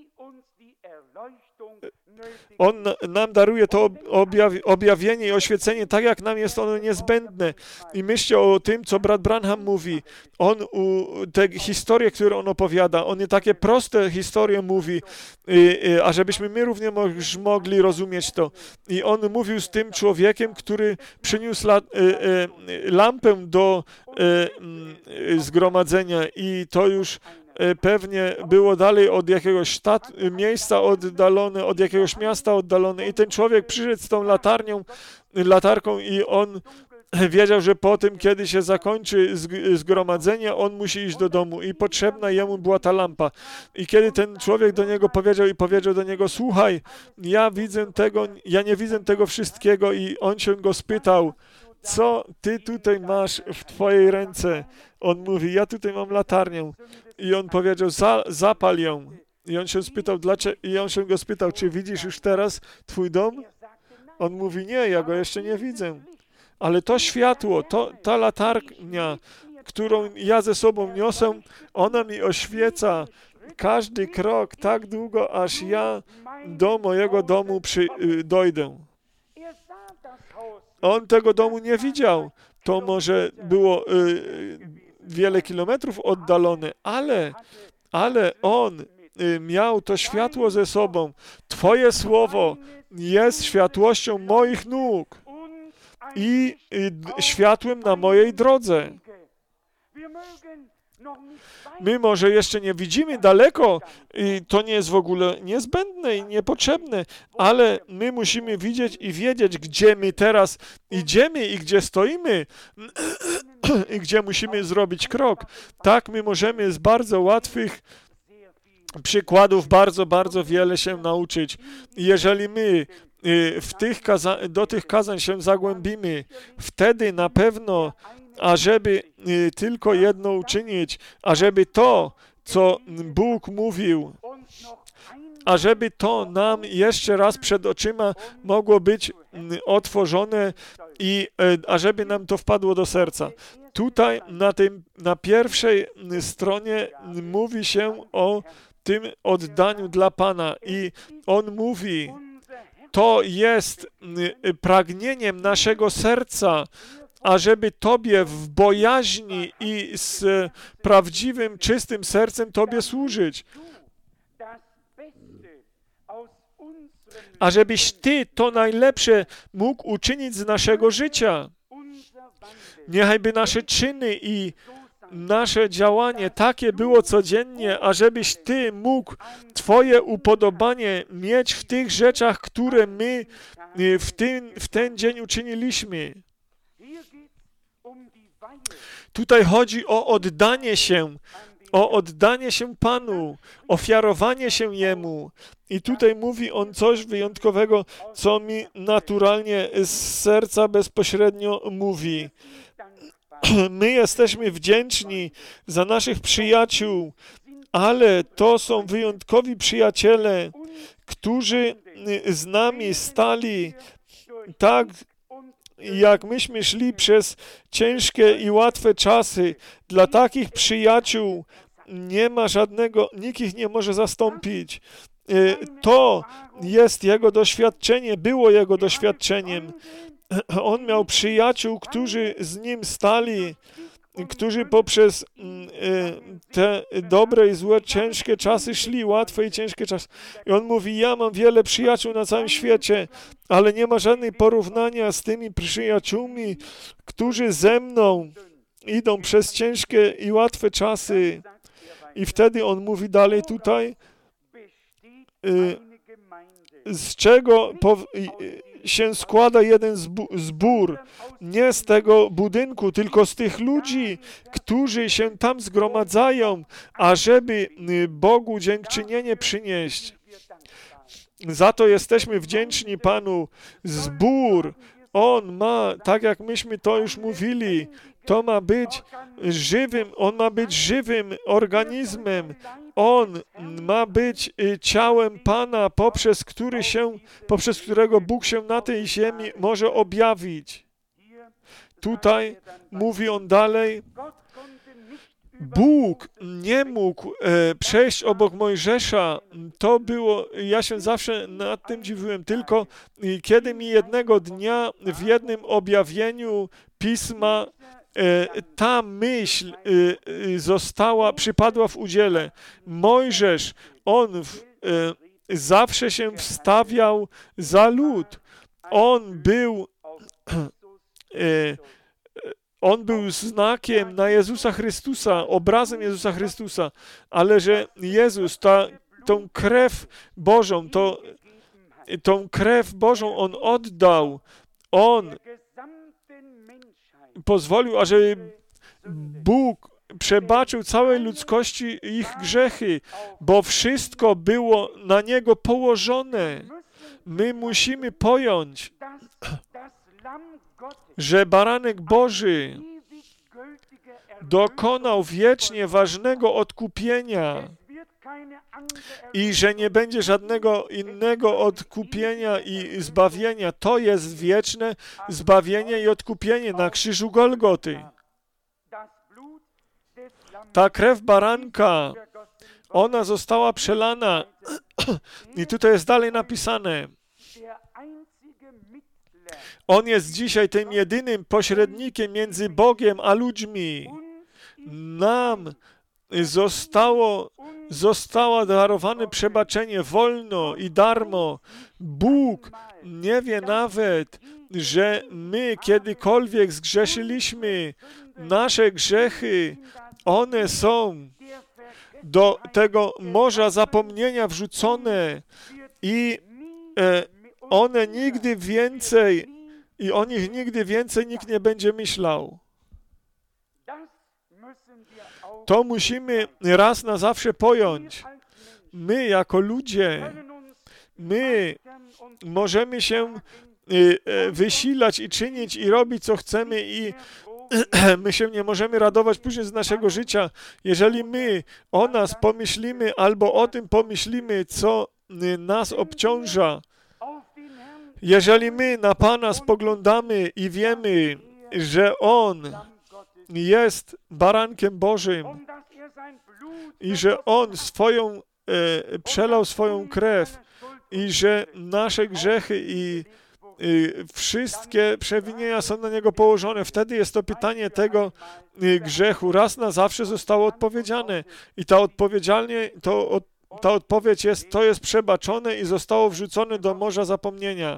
On nam daruje to objawienie i oświecenie, tak jak nam jest ono niezbędne. I myślcie o tym, co brat Branham mówi. On, te historie, które on opowiada, on takie proste historie mówi, a żebyśmy my również mogli rozumieć to. I on mówił z tym człowiekiem, który przyniósł lampę do zgromadzenia i to już pewnie było dalej od jakiegoś sztat, miejsca oddalone, od jakiegoś miasta oddalone i ten człowiek przyszedł z tą latarnią, latarką i on wiedział, że po tym, kiedy się zakończy zgromadzenie, on musi iść do domu i potrzebna jemu była ta lampa. I kiedy ten człowiek do niego powiedział i powiedział do niego, słuchaj, ja widzę tego, ja nie widzę tego wszystkiego i on się go spytał, co ty tutaj masz w twojej ręce? On mówi, ja tutaj mam latarnię. I on powiedział, Za, zapal ją. I on się spytał, dlaczego? I on się go spytał, czy widzisz już teraz twój dom? On mówi, nie, ja go jeszcze nie widzę. Ale to światło, to, ta latarnia, którą ja ze sobą niosę, ona mi oświeca każdy krok tak długo, aż ja do mojego domu przy, dojdę. On tego domu nie widział. To może było y, wiele kilometrów oddalone, ale, ale on y, miał to światło ze sobą. Twoje słowo jest światłością moich nóg i y, światłem na mojej drodze. My może jeszcze nie widzimy daleko i to nie jest w ogóle niezbędne i niepotrzebne, ale my musimy widzieć i wiedzieć, gdzie my teraz idziemy i gdzie stoimy i gdzie musimy zrobić krok. Tak my możemy z bardzo łatwych przykładów bardzo, bardzo wiele się nauczyć. Jeżeli my w tych kaza- do tych kazań się zagłębimy, wtedy na pewno ażeby y, tylko jedno uczynić, ażeby to, co Bóg mówił, ażeby to nam jeszcze raz przed oczyma mogło być y, otworzone i y, ażeby nam to wpadło do serca. Tutaj na, tym, na pierwszej stronie mówi się o tym oddaniu dla Pana i on mówi, to jest y, pragnieniem naszego serca, ażeby Tobie w bojaźni i z prawdziwym, czystym sercem Tobie służyć. Ażebyś Ty to najlepsze mógł uczynić z naszego życia. Niechajby nasze czyny i nasze działanie takie było codziennie, ażebyś Ty mógł Twoje upodobanie mieć w tych rzeczach, które my w ten, w ten dzień uczyniliśmy. Tutaj chodzi o oddanie się, o oddanie się Panu, ofiarowanie się Jemu. I tutaj mówi on coś wyjątkowego, co mi naturalnie z serca bezpośrednio mówi. My jesteśmy wdzięczni za naszych przyjaciół, ale to są wyjątkowi przyjaciele, którzy z nami stali tak, jak myśmy szli przez ciężkie i łatwe czasy. Dla takich przyjaciół nie ma żadnego, nikt ich nie może zastąpić. To jest jego doświadczenie, było jego doświadczeniem. On miał przyjaciół, którzy z nim stali, którzy poprzez te dobre i złe, ciężkie czasy szli, łatwe i ciężkie czasy. I on mówi, ja mam wiele przyjaciół na całym świecie, ale nie ma żadnej porównania z tymi przyjaciółmi, którzy ze mną idą przez ciężkie i łatwe czasy. I wtedy on mówi dalej tutaj, z czego się składa jeden zbór, nie z tego budynku, tylko z tych ludzi, którzy się tam zgromadzają, ażeby Bogu dziękczynienie przynieść. Za to jesteśmy wdzięczni Panu. Zbór On ma, tak jak myśmy to już mówili, to ma być żywym, on ma być żywym organizmem. On ma być ciałem Pana, poprzez który się, poprzez którego Bóg się na tej ziemi może objawić. Tutaj mówi on dalej, Bóg nie mógł e, przejść obok Mojżesza. To było, ja się zawsze nad tym dziwiłem, tylko kiedy mi jednego dnia w jednym objawieniu Pisma e, ta myśl e, została, przypadła w udziale. Mojżesz, on w, e, zawsze się wstawiał za lud. On był e, On był znakiem na Jezusa Chrystusa, obrazem Jezusa Chrystusa, ale że Jezus, ta, tą krew Bożą, to, tą krew Bożą On oddał, On pozwolił, ażeby Bóg przebaczył całej ludzkości ich grzechy, bo wszystko było na Niego położone. My musimy pojąć, że baranek Boży dokonał wiecznie ważnego odkupienia i że nie będzie żadnego innego odkupienia i zbawienia. To jest wieczne zbawienie i odkupienie na krzyżu Golgoty. Ta krew baranka, ona została przelana i tutaj jest dalej napisane, On jest dzisiaj tym jedynym pośrednikiem między Bogiem a ludźmi. Nam zostało, zostało darowane przebaczenie wolno i darmo. Bóg nie wie nawet, że my kiedykolwiek zgrzeszyliśmy. Nasze grzechy, one są do tego morza zapomnienia wrzucone i e, one nigdy więcej I o nich nigdy więcej nikt nie będzie myślał. To musimy raz na zawsze pojąć. My jako ludzie, my możemy się wysilać i czynić i robić co chcemy i my się nie możemy radować później z naszego życia. Jeżeli my o nas pomyślimy albo o tym pomyślimy, co nas obciąża, jeżeli my na Pana spoglądamy i wiemy, że On jest barankiem Bożym i że On swoją, e, przelał swoją krew i że nasze grzechy i e, wszystkie przewinienia są na Niego położone, wtedy jest to pytanie tego e, grzechu raz na zawsze zostało odpowiedziane i ta odpowiedzialnie, to, od, ta odpowiedź jest, to jest przebaczone i zostało wrzucone do morza zapomnienia.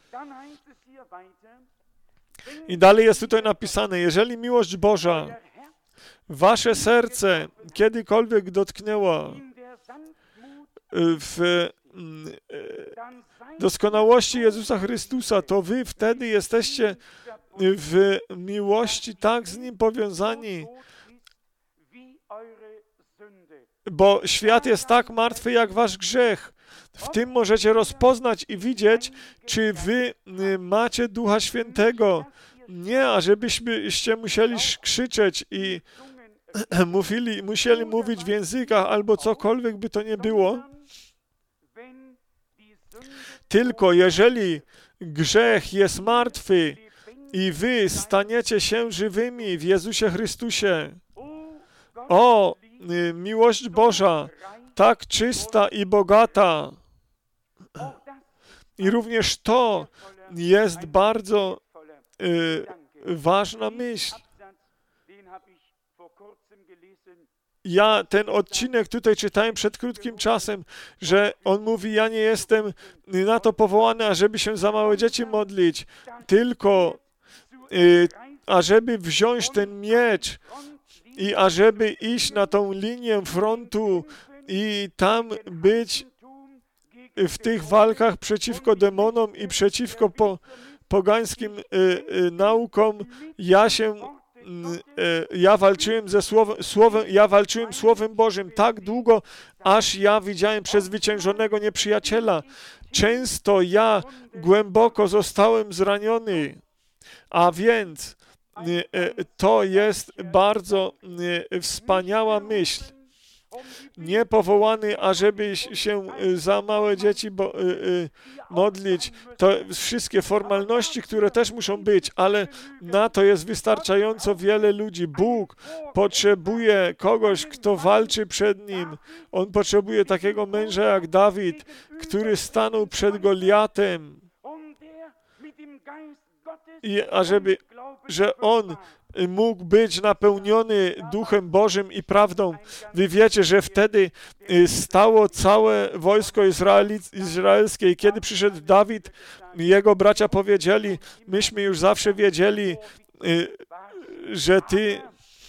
I dalej jest tutaj napisane, jeżeli miłość Boża wasze serce kiedykolwiek dotknęła w doskonałości Jezusa Chrystusa, to wy wtedy jesteście w miłości tak z Nim powiązani, bo świat jest tak martwy jak wasz grzech. W tym możecie rozpoznać i widzieć, czy wy macie Ducha Świętego. Nie, ażebyście musieli krzyczeć i mówili, musieli mówić w językach albo cokolwiek by to nie było. Tylko jeżeli grzech jest martwy i wy staniecie się żywymi w Jezusie Chrystusie, o, miłość Boża, tak czysta i bogata. I również to jest bardzo y, ważna myśl. Ja ten odcinek tutaj czytałem przed krótkim czasem, że on mówi, ja nie jestem na to powołany, ażeby się za małe dzieci modlić, tylko y, ażeby wziąć ten miecz i ażeby iść na tą linię frontu i tam być w tych walkach przeciwko demonom i przeciwko po, pogańskim y, y, naukom. Ja się ja walczyłem ze słowem, słowem, ja walczyłem Słowem Bożym tak długo, aż ja widziałem przezwyciężonego nieprzyjaciela. Często ja głęboko zostałem zraniony, a więc to jest bardzo wspaniała myśl. Nie powołany, ażeby się za małe dzieci bo, modlić. To wszystkie formalności, które też muszą być, ale na to jest wystarczająco wiele ludzi. Bóg potrzebuje kogoś, kto walczy przed Nim. On potrzebuje takiego męża jak Dawid, który stanął przed Goliatem. I ażeby, że on mógł być napełniony Duchem Bożym i prawdą. Wy wiecie, że wtedy stało całe wojsko izraelskie i kiedy przyszedł Dawid, jego bracia powiedzieli, myśmy już zawsze wiedzieli, że Ty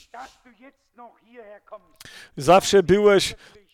zawsze byłeś,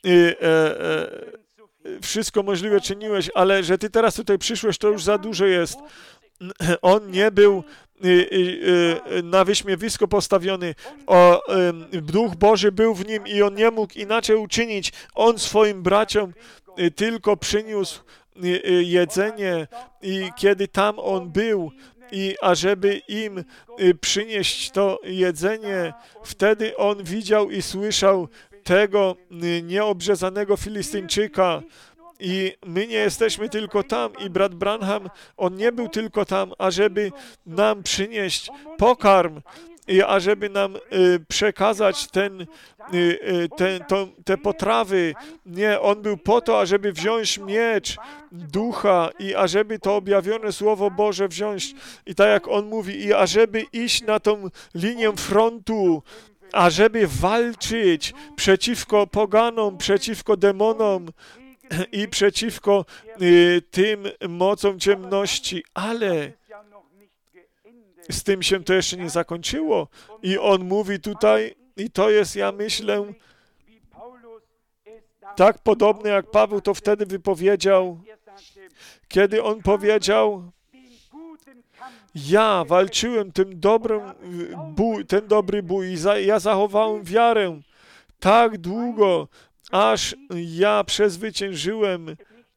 wszystko możliwe czyniłeś, ale że Ty teraz tutaj przyszłeś, to już za dużo jest. On nie był na wyśmiewisko postawiony. O, Duch Boży był w nim i on nie mógł inaczej uczynić. On swoim braciom tylko przyniósł jedzenie i kiedy tam on był, i ażeby im przynieść to jedzenie, wtedy on widział i słyszał tego nieobrzezanego Filistyńczyka. I my nie jesteśmy tylko tam. I brat Branham, on nie był tylko tam, ażeby nam przynieść pokarm i ażeby nam y, przekazać ten, y, y, ten, to, te potrawy. Nie, on był po to, ażeby wziąć miecz ducha i ażeby to objawione Słowo Boże wziąć. I tak jak on mówi, i ażeby iść na tą linię frontu, ażeby walczyć przeciwko poganom, przeciwko demonom, i przeciwko y, tym mocom ciemności, ale z tym się to jeszcze nie zakończyło. I on mówi tutaj, i to jest, ja myślę, tak podobne jak Paweł to wtedy wypowiedział, kiedy on powiedział, ja walczyłem tym dobrym bój, ten dobry bój i za, ja zachowałem wiarę tak długo, aż ja przezwyciężyłem e,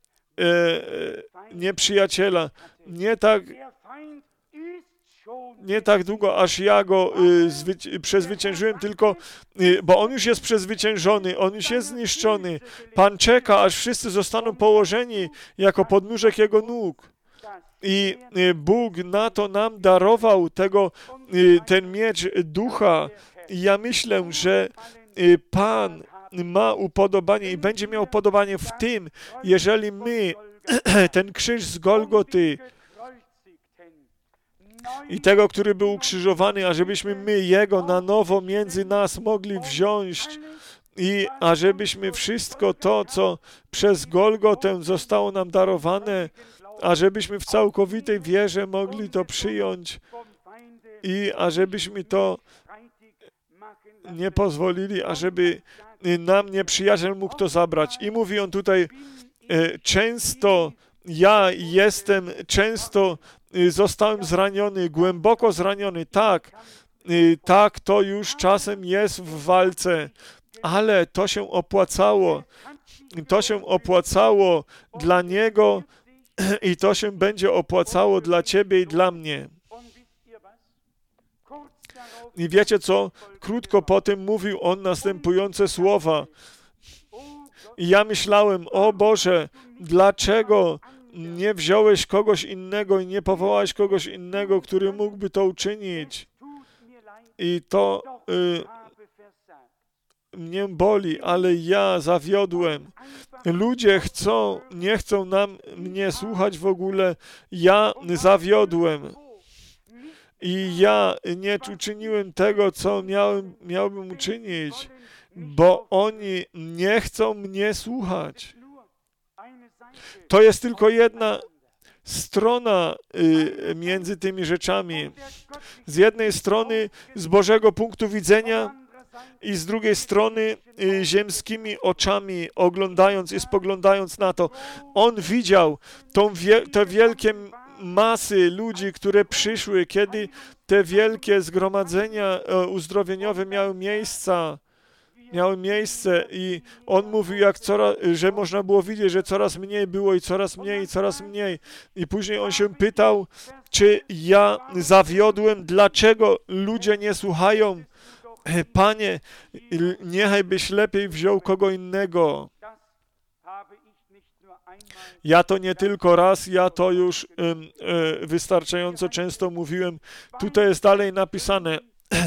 nieprzyjaciela. Nie tak, nie tak długo, aż ja go e, zwy, przezwyciężyłem, tylko, e, bo on już jest przezwyciężony, on już jest zniszczony. Pan czeka, aż wszyscy zostaną położeni jako podnóżek Jego nóg. I e, Bóg na to nam darował tego, e, ten miecz ducha. I ja myślę, że e, Pan ma upodobanie i będzie miał upodobanie w tym, jeżeli my ten krzyż z Golgoty i tego, który był ukrzyżowany, ażebyśmy my Jego na nowo między nas mogli wziąć i ażebyśmy wszystko to, co przez Golgotę zostało nam darowane, ażebyśmy w całkowitej wierze mogli to przyjąć i ażebyśmy to nie pozwolili, ażeby nam nieprzyjaciel mógł to zabrać. I mówi on tutaj, często ja jestem, często zostałem zraniony, głęboko zraniony. Tak, tak, to już czasem jest w walce, ale to się opłacało. To się opłacało dla Niego i to się będzie opłacało dla Ciebie i dla mnie. I wiecie co? Krótko po tym mówił on następujące słowa. I ja myślałem, o Boże, dlaczego nie wziąłeś kogoś innego i nie powołałeś kogoś innego, który mógłby to uczynić? I to y, mnie boli, ale ja zawiodłem. Ludzie chcą, nie chcą nam mnie słuchać w ogóle. Ja zawiodłem. I ja nie uczyniłem tego, co miałem, miałbym uczynić, bo oni nie chcą mnie słuchać. To jest tylko jedna strona y, między tymi rzeczami. Z jednej strony z Bożego punktu widzenia i z drugiej strony y, ziemskimi oczami, oglądając i spoglądając na to. On widział tą wie, te wielkie masy ludzi, które przyszły, kiedy te wielkie zgromadzenia uzdrowieniowe miały miejsca, miały miejsce i on mówił, jak coraz, że można było widzieć, że coraz mniej było i coraz mniej i coraz mniej. I później on się pytał, czy ja zawiodłem, dlaczego ludzie nie słuchają. Panie, niechaj byś lepiej wziął kogo innego. Ja to nie tylko raz, ja to już um, e, wystarczająco często mówiłem. Tutaj jest dalej napisane,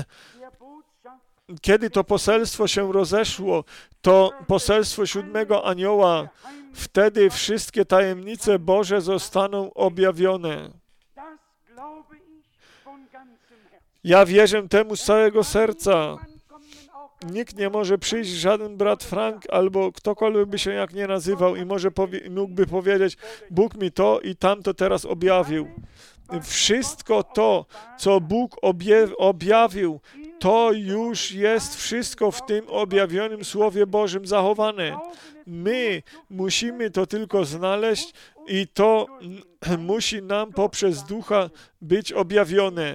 kiedy to poselstwo się rozeszło, to poselstwo siódmego anioła, wtedy wszystkie tajemnice Boże zostaną objawione. Ja wierzę temu z całego serca. Nikt nie może przyjść, żaden brat Frank albo ktokolwiek by się jak nie nazywał i może powie, mógłby powiedzieć, Bóg mi to i tamto teraz objawił. Wszystko to, co Bóg objaw, objawił, to już jest wszystko w tym objawionym Słowie Bożym zachowane. My musimy to tylko znaleźć i to musi nam poprzez Ducha być objawione.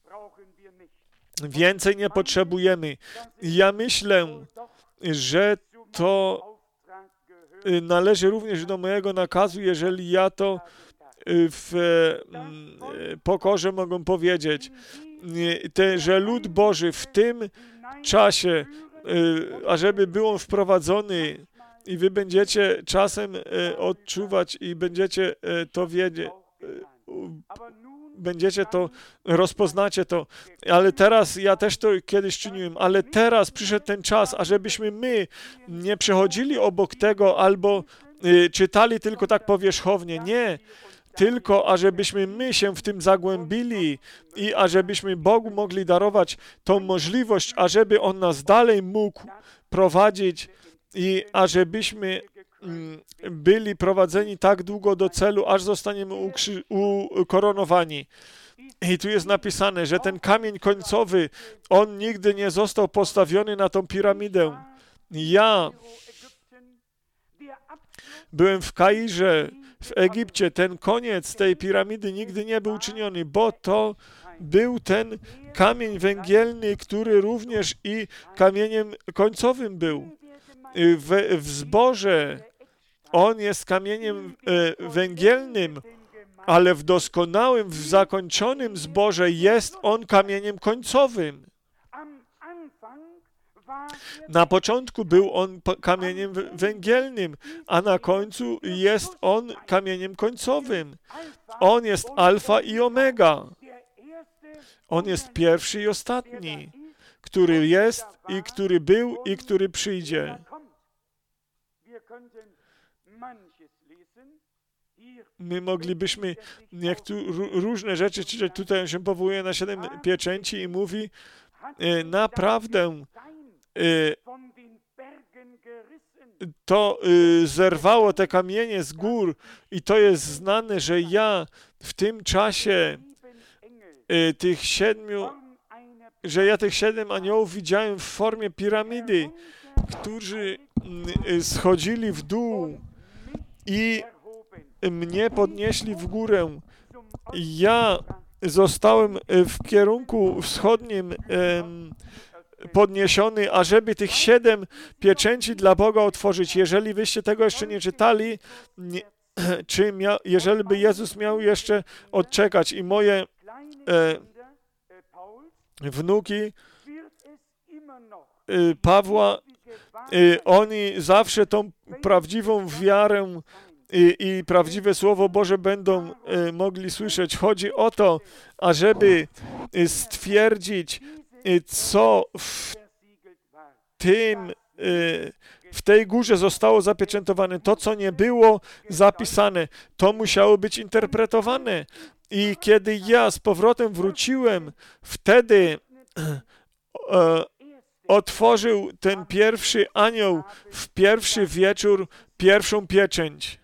Więcej nie potrzebujemy. Ja myślę, że to należy również do mojego nakazu, jeżeli ja to w pokorze mogę powiedzieć, te, że lud Boży w tym czasie, ażeby był on wprowadzony i wy będziecie czasem odczuwać i będziecie to wiedzieć, będziecie to, rozpoznacie to, ale teraz, ja też to kiedyś czyniłem, ale teraz przyszedł ten czas, ażebyśmy my nie przechodzili obok tego albo y, czytali tylko tak powierzchownie, nie, tylko ażebyśmy my się w tym zagłębili i ażebyśmy Bogu mogli darować tą możliwość, ażeby On nas dalej mógł prowadzić i ażebyśmy byli prowadzeni tak długo do celu, aż zostaniemy ukrzy- ukoronowani. I tu jest napisane, że ten kamień końcowy, on nigdy nie został postawiony na tą piramidę. Ja byłem w Kairze, w Egipcie. Ten koniec tej piramidy nigdy nie był czyniony, bo to był ten kamień węgielny, który również i kamieniem końcowym był. W, w zborze on jest kamieniem e, węgielnym, ale w doskonałym, w zakończonym zborze jest on kamieniem końcowym. Na początku był on kamieniem węgielnym, a na końcu jest on kamieniem końcowym. On jest alfa i omega. On jest pierwszy i ostatni, który jest i który był i który przyjdzie. My moglibyśmy niektóre różne rzeczy czytać. Tutaj on się powołuje na siedem pieczęci i mówi, e, naprawdę e, to e, zerwało te kamienie z gór i to jest znane, że ja w tym czasie e, tych siedmiu, że ja tych siedem aniołów widziałem w formie piramidy, którzy e, schodzili w dół i mnie podnieśli w górę. Ja zostałem w kierunku wschodnim em, podniesiony, ażeby tych siedem pieczęci dla Boga otworzyć. Jeżeli wyście tego jeszcze nie czytali, nie, czy mia, jeżeli by Jezus miał jeszcze odczekać i moje e, wnuki e, Pawła, e, oni zawsze tą prawdziwą wiarę I, i prawdziwe Słowo Boże będą e, mogli słyszeć. Chodzi o to, ażeby e, stwierdzić, e, co w tym, e, w tej górze zostało zapieczętowane. To, co nie było zapisane, to musiało być interpretowane. I kiedy ja z powrotem wróciłem, wtedy e, otworzył ten pierwszy anioł w pierwszy wieczór pierwszą pieczęć.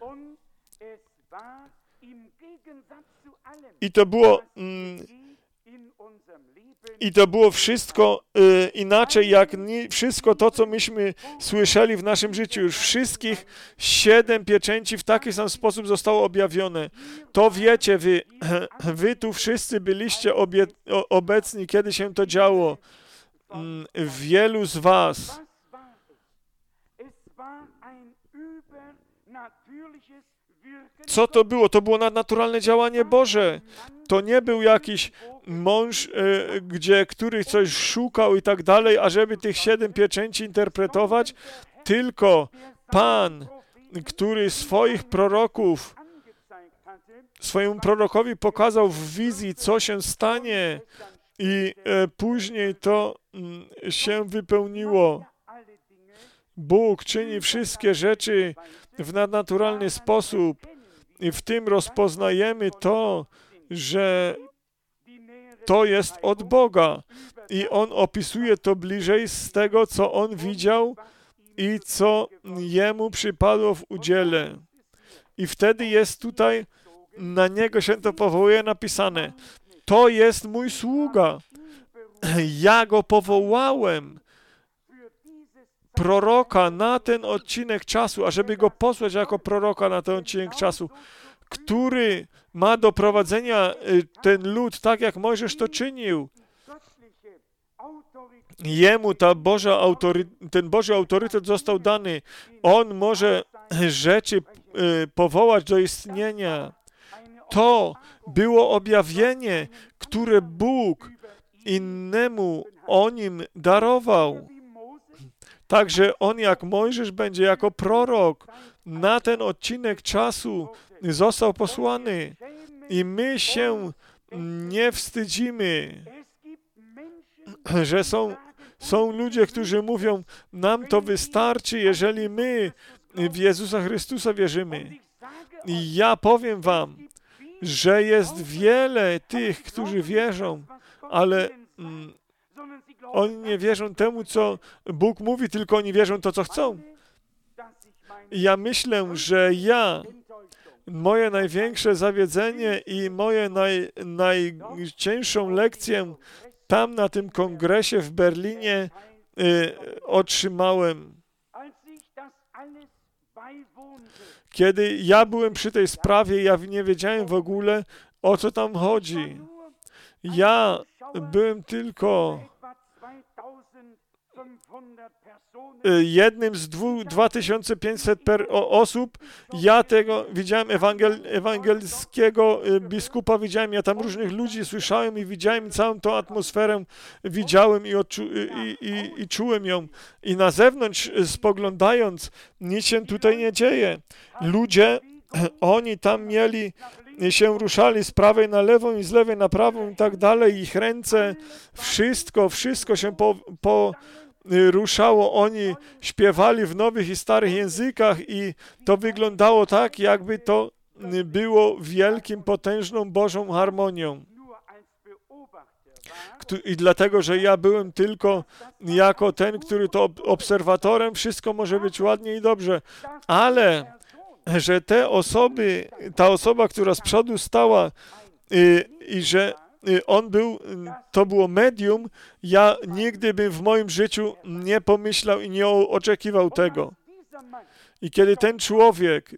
I to było mm, I to było wszystko y, inaczej, jak ni, wszystko to, co myśmy słyszeli w naszym życiu. Już wszystkich siedem pieczęci w taki sam sposób zostało objawione. To wiecie wy, wy tu wszyscy byliście obie, o, obecni, kiedy się to działo. Mm, wielu z was. Co to było? To było nadnaturalne działanie Boże. To nie był jakiś mąż, y, gdzie, który coś szukał i tak dalej, ażeby tych siedem pieczęci interpretować, tylko Pan, który swoich proroków, swojemu prorokowi pokazał w wizji, co się stanie i y, później to y, się wypełniło. Bóg czyni wszystkie rzeczy w nadnaturalny sposób i w tym rozpoznajemy to, że to jest od Boga. I On opisuje to bliżej z tego, co On widział i co Jemu przypadło w udziale. I wtedy jest tutaj, na Niego się to powołuje napisane. To jest mój sługa. Ja Go powołałem. Proroka na ten odcinek czasu, ażeby go posłać jako proroka na ten odcinek czasu, który ma do prowadzenia ten lud tak, jak Mojżesz to czynił. Jemu ta Boża autory, ten Boży autorytet został dany. On może rzeczy powołać do istnienia. To było objawienie, które Bóg innemu o nim darował. Także on jak Mojżesz będzie jako prorok na ten odcinek czasu został posłany. I my się nie wstydzimy, że są, są ludzie, którzy mówią, nam to wystarczy, jeżeli my w Jezusa Chrystusa wierzymy. I ja powiem wam, że jest wiele tych, którzy wierzą, ale mm, oni nie wierzą temu, co Bóg mówi, tylko oni wierzą to, co chcą. I ja myślę, że ja, moje największe zawiedzenie i moje naj, najcięższą lekcję tam na tym kongresie w Berlinie y, otrzymałem. Kiedy ja byłem przy tej sprawie, ja nie wiedziałem w ogóle, o co tam chodzi. Ja byłem tylko jednym z dwa tysiące pięćset per, o, osób. Ja tego widziałem, ewangel, ewangelskiego biskupa widziałem, ja tam różnych ludzi słyszałem i widziałem całą tą atmosferę, widziałem i, odczu, i, i, i czułem ją. I na zewnątrz spoglądając, nic się tutaj nie dzieje. Ludzie, oni tam mieli, się ruszali z prawej na lewą i z lewej na prawą i tak dalej, ich ręce, wszystko, wszystko się po, po ruszało, oni śpiewali w nowych i starych językach i to wyglądało tak, jakby to było wielkim, potężną Bożą harmonią. I dlatego, że ja byłem tylko jako ten, który to obserwatorem, wszystko może być ładnie i dobrze, ale że te osoby, ta osoba, która z przodu stała i, i że on był, to było medium, ja nigdy bym w moim życiu nie pomyślał i nie oczekiwał tego. I kiedy ten człowiek,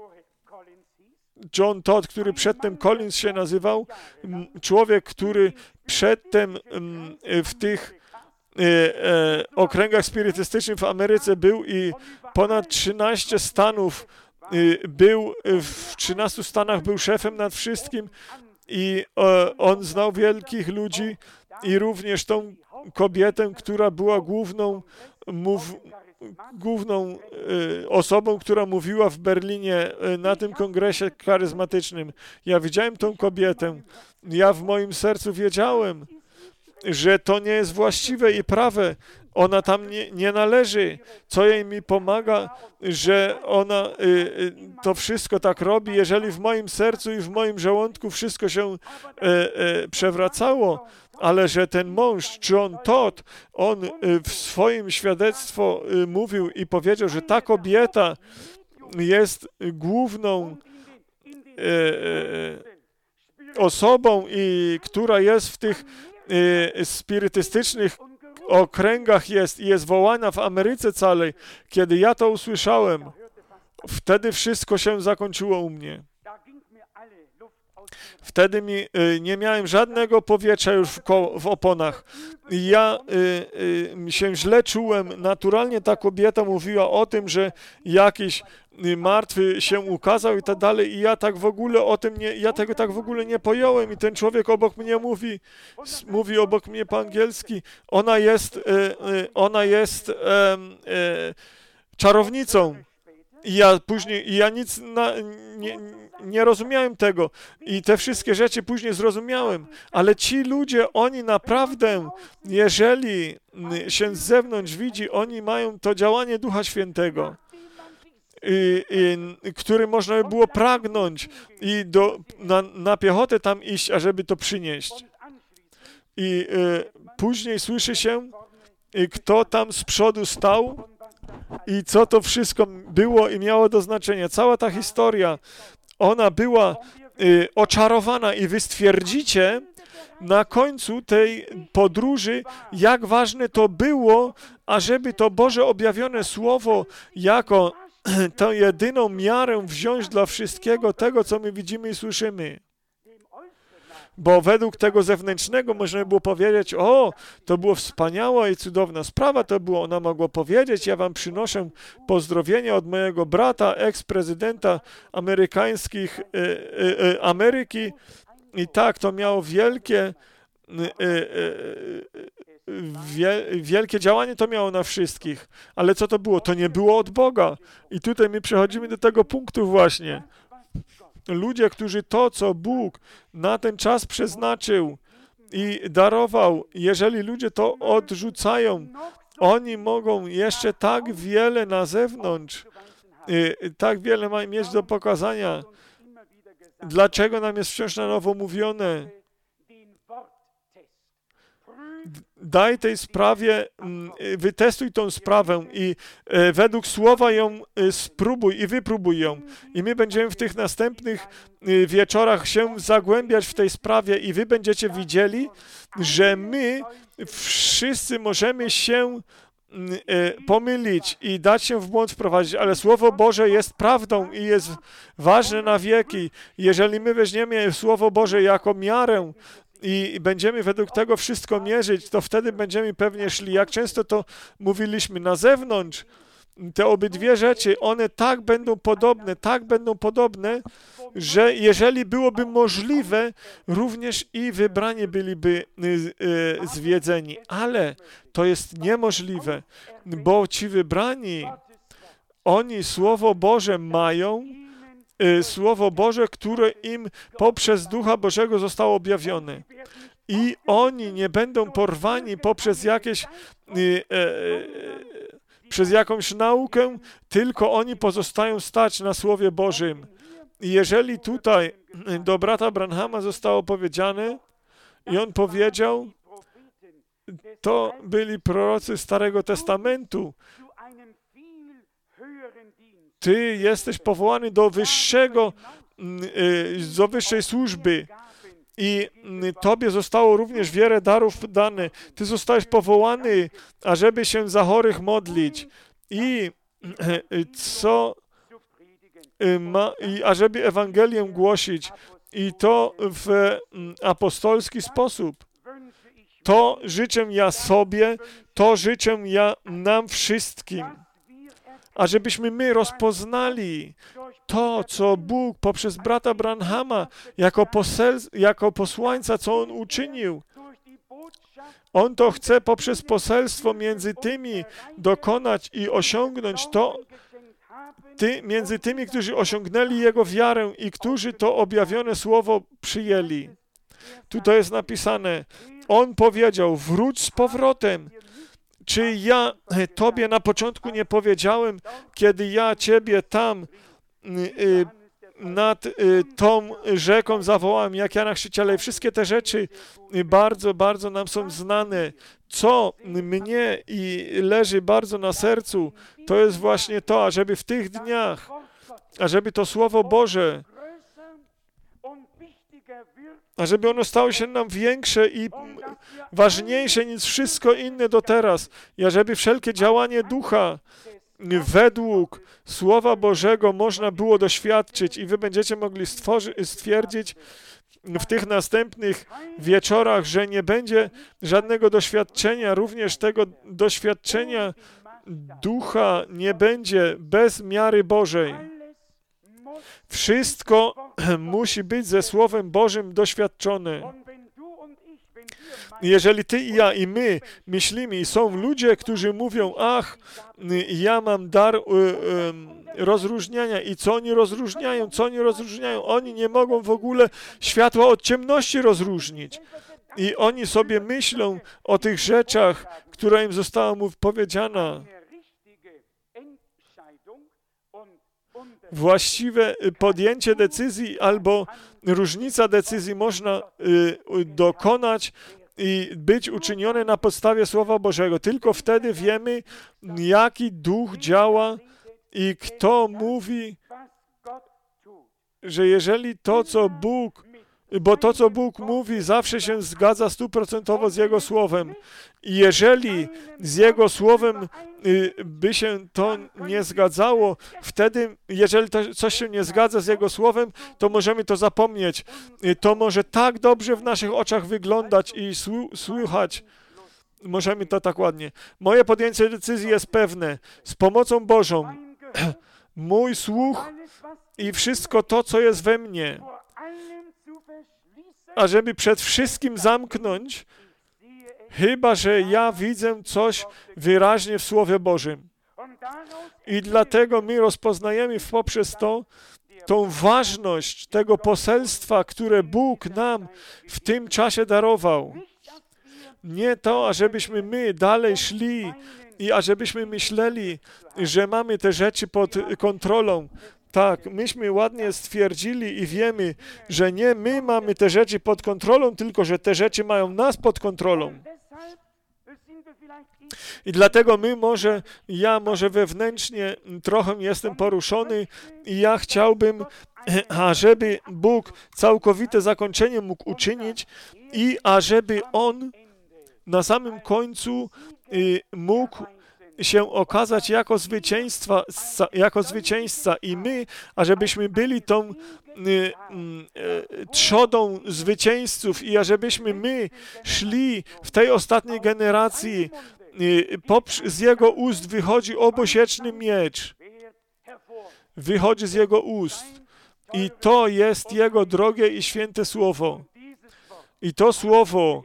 John Todd, który przedtem Collins się nazywał, człowiek, który przedtem w tych okręgach spirytystycznych w Ameryce był i ponad trzynaście stanów był, w trzynastu stanach był szefem nad wszystkim, i e, on znał wielkich ludzi i również tą kobietę, która była główną, mów, główną e, osobą, która mówiła w Berlinie e, na tym kongresie charyzmatycznym. Ja widziałem tą kobietę. Ja w moim sercu wiedziałem, że to nie jest właściwe i prawe. Ona tam nie, nie należy. Co jej mi pomaga, że ona y, y, to wszystko tak robi, jeżeli w moim sercu i w moim żołądku wszystko się y, y, przewracało, ale że ten mąż, John Todd, on y, w swoim świadectwo y, mówił i powiedział, że ta kobieta jest główną y, y, osobą, i która jest w tych y, spirytystycznych okręgach jest i jest wołana w Ameryce całej. Kiedy ja to usłyszałem, wtedy wszystko się zakończyło u mnie. Wtedy mi, y, nie miałem żadnego powietrza już w, ko- w oponach. Ja y, y, się źle czułem. Naturalnie ta kobieta mówiła o tym, że jakiś y, martwy się ukazał i tak dalej. I ja tak w ogóle o tym nie, ja tego tak w ogóle nie pojąłem. I ten człowiek obok mnie mówi, s- mówi obok mnie po angielski. Ona jest, y, y, ona jest y, y, czarownicą. I ja później, i ja nic na, nie, nie rozumiałem tego. I te wszystkie rzeczy później zrozumiałem. Ale ci ludzie, oni naprawdę, jeżeli się z zewnątrz widzi, oni mają to działanie Ducha Świętego, i, i, który można by było pragnąć i do, na, na piechotę tam iść, ażeby to przynieść. I y, później słyszy się, y, kto tam z przodu stał, i co to wszystko było i miało do znaczenia. Cała ta historia, ona była y, oczarowana i wy stwierdzicie na końcu tej podróży, jak ważne to było, ażeby to Boże objawione Słowo jako tę jedyną miarę wziąć dla wszystkiego tego, co my widzimy i słyszymy. Bo według tego zewnętrznego można było powiedzieć, o, to było wspaniała i cudowna sprawa, to było, ona mogła powiedzieć, ja wam przynoszę pozdrowienia od mojego brata, eks-prezydenta amerykańskich, e, e, e, Ameryki i tak, to miało wielkie, e, e, wie, wielkie działanie to miało na wszystkich, ale co to było? To nie było od Boga. I tutaj my przechodzimy do tego punktu właśnie. Ludzie, którzy to, co Bóg na ten czas przeznaczył i darował, jeżeli ludzie to odrzucają, oni mogą jeszcze tak wiele na zewnątrz, tak wiele mają mieć do pokazania. Dlaczego nam jest wciąż na nowo mówione? Daj tej sprawie, wytestuj tą sprawę i według słowa ją spróbuj i wypróbuj ją. I my będziemy w tych następnych wieczorach się zagłębiać w tej sprawie i wy będziecie widzieli, że my wszyscy możemy się pomylić i dać się w błąd wprowadzić, ale Słowo Boże jest prawdą i jest ważne na wieki. Jeżeli my weźmiemy Słowo Boże jako miarę, i będziemy według tego wszystko mierzyć, to wtedy będziemy pewnie szli. Jak często to mówiliśmy na zewnątrz, te obydwie rzeczy, one tak będą podobne, tak będą podobne, że jeżeli byłoby możliwe, również i wybrani byliby zwiedzeni. Ale to jest niemożliwe, bo ci wybrani, oni Słowo Boże mają, Słowo Boże, które im poprzez Ducha Bożego zostało objawione. I oni nie będą porwani poprzez jakieś, e, e, przez jakąś naukę, tylko oni pozostają stać na Słowie Bożym. I jeżeli tutaj do brata Branhama zostało powiedziane i on powiedział, to byli prorocy Starego Testamentu, ty jesteś powołany do wyższego, do wyższej służby i tobie zostało również wiele darów dane. Ty zostałeś powołany, ażeby się za chorych modlić i co ma, i ażeby Ewangelię głosić i to w apostolski sposób. To życzę ja sobie, to życzę ja nam wszystkim. A żebyśmy my rozpoznali to, co Bóg poprzez brata Branhama jako, posel, jako posłańca, co On uczynił. On to chce poprzez poselstwo między tymi dokonać i osiągnąć to, ty, między tymi, którzy osiągnęli Jego wiarę i którzy to objawione słowo przyjęli. Tutaj jest napisane, On powiedział, wróć z powrotem. Czy ja tobie na początku nie powiedziałem, kiedy ja ciebie tam y, nad y, tą rzeką zawołałem, jak ja na chrzciciele. Wszystkie te rzeczy bardzo, bardzo nam są znane. Co mnie i leży bardzo na sercu, to jest właśnie to, ażeby w tych dniach, ażeby to Słowo Boże, a żeby ono stało się nam większe i ważniejsze niż wszystko inne do teraz, i ażeby wszelkie działanie Ducha według Słowa Bożego można było doświadczyć i wy będziecie mogli stworzy- stwierdzić w tych następnych wieczorach, że nie będzie żadnego doświadczenia, również tego doświadczenia Ducha nie będzie bez miary Bożej. Wszystko musi być ze Słowem Bożym doświadczone. Jeżeli ty i ja i my myślimy i są ludzie, którzy mówią, ach, ja mam dar y, y, rozróżniania i co oni rozróżniają, co oni rozróżniają, oni nie mogą w ogóle światła od ciemności rozróżnić. I oni sobie myślą o tych rzeczach, która im została mu powiedziana. Właściwe podjęcie decyzji albo różnica decyzji można y, dokonać i być uczynione na podstawie Słowa Bożego. Tylko wtedy wiemy, jaki duch działa i kto mówi, że jeżeli to, co Bóg, bo to, co Bóg mówi, zawsze się zgadza stuprocentowo z Jego Słowem. I jeżeli z Jego Słowem by się to nie zgadzało, wtedy, jeżeli to coś się nie zgadza z Jego Słowem, to możemy to zapomnieć. To może tak dobrze w naszych oczach wyglądać i słuchać. Możemy to tak ładnie. Moje podjęcie decyzji jest pewne. Z pomocą Bożą mój słuch i wszystko to, co jest we mnie, ażeby przed wszystkim zamknąć, chyba że ja widzę coś wyraźnie w Słowie Bożym. I dlatego my rozpoznajemy poprzez to tą ważność tego poselstwa, które Bóg nam w tym czasie darował. Nie to, ażebyśmy my dalej szli i ażebyśmy myśleli, że mamy te rzeczy pod kontrolą. Tak, myśmy ładnie stwierdzili i wiemy, że nie my mamy te rzeczy pod kontrolą, tylko że te rzeczy mają nas pod kontrolą. I dlatego my może, ja może wewnętrznie trochę jestem poruszony i ja chciałbym, ażeby Bóg całkowite zakończenie mógł uczynić i ażeby On na samym końcu mógł się okazać jako zwycięstwa, jako zwycięzca i my, ażebyśmy byli tą y, y, y, trzodą zwycięzców i ażebyśmy my szli w tej ostatniej generacji, y, poprz- z Jego ust wychodzi obosieczny miecz, wychodzi z Jego ust i to jest Jego drogie i święte Słowo. I to Słowo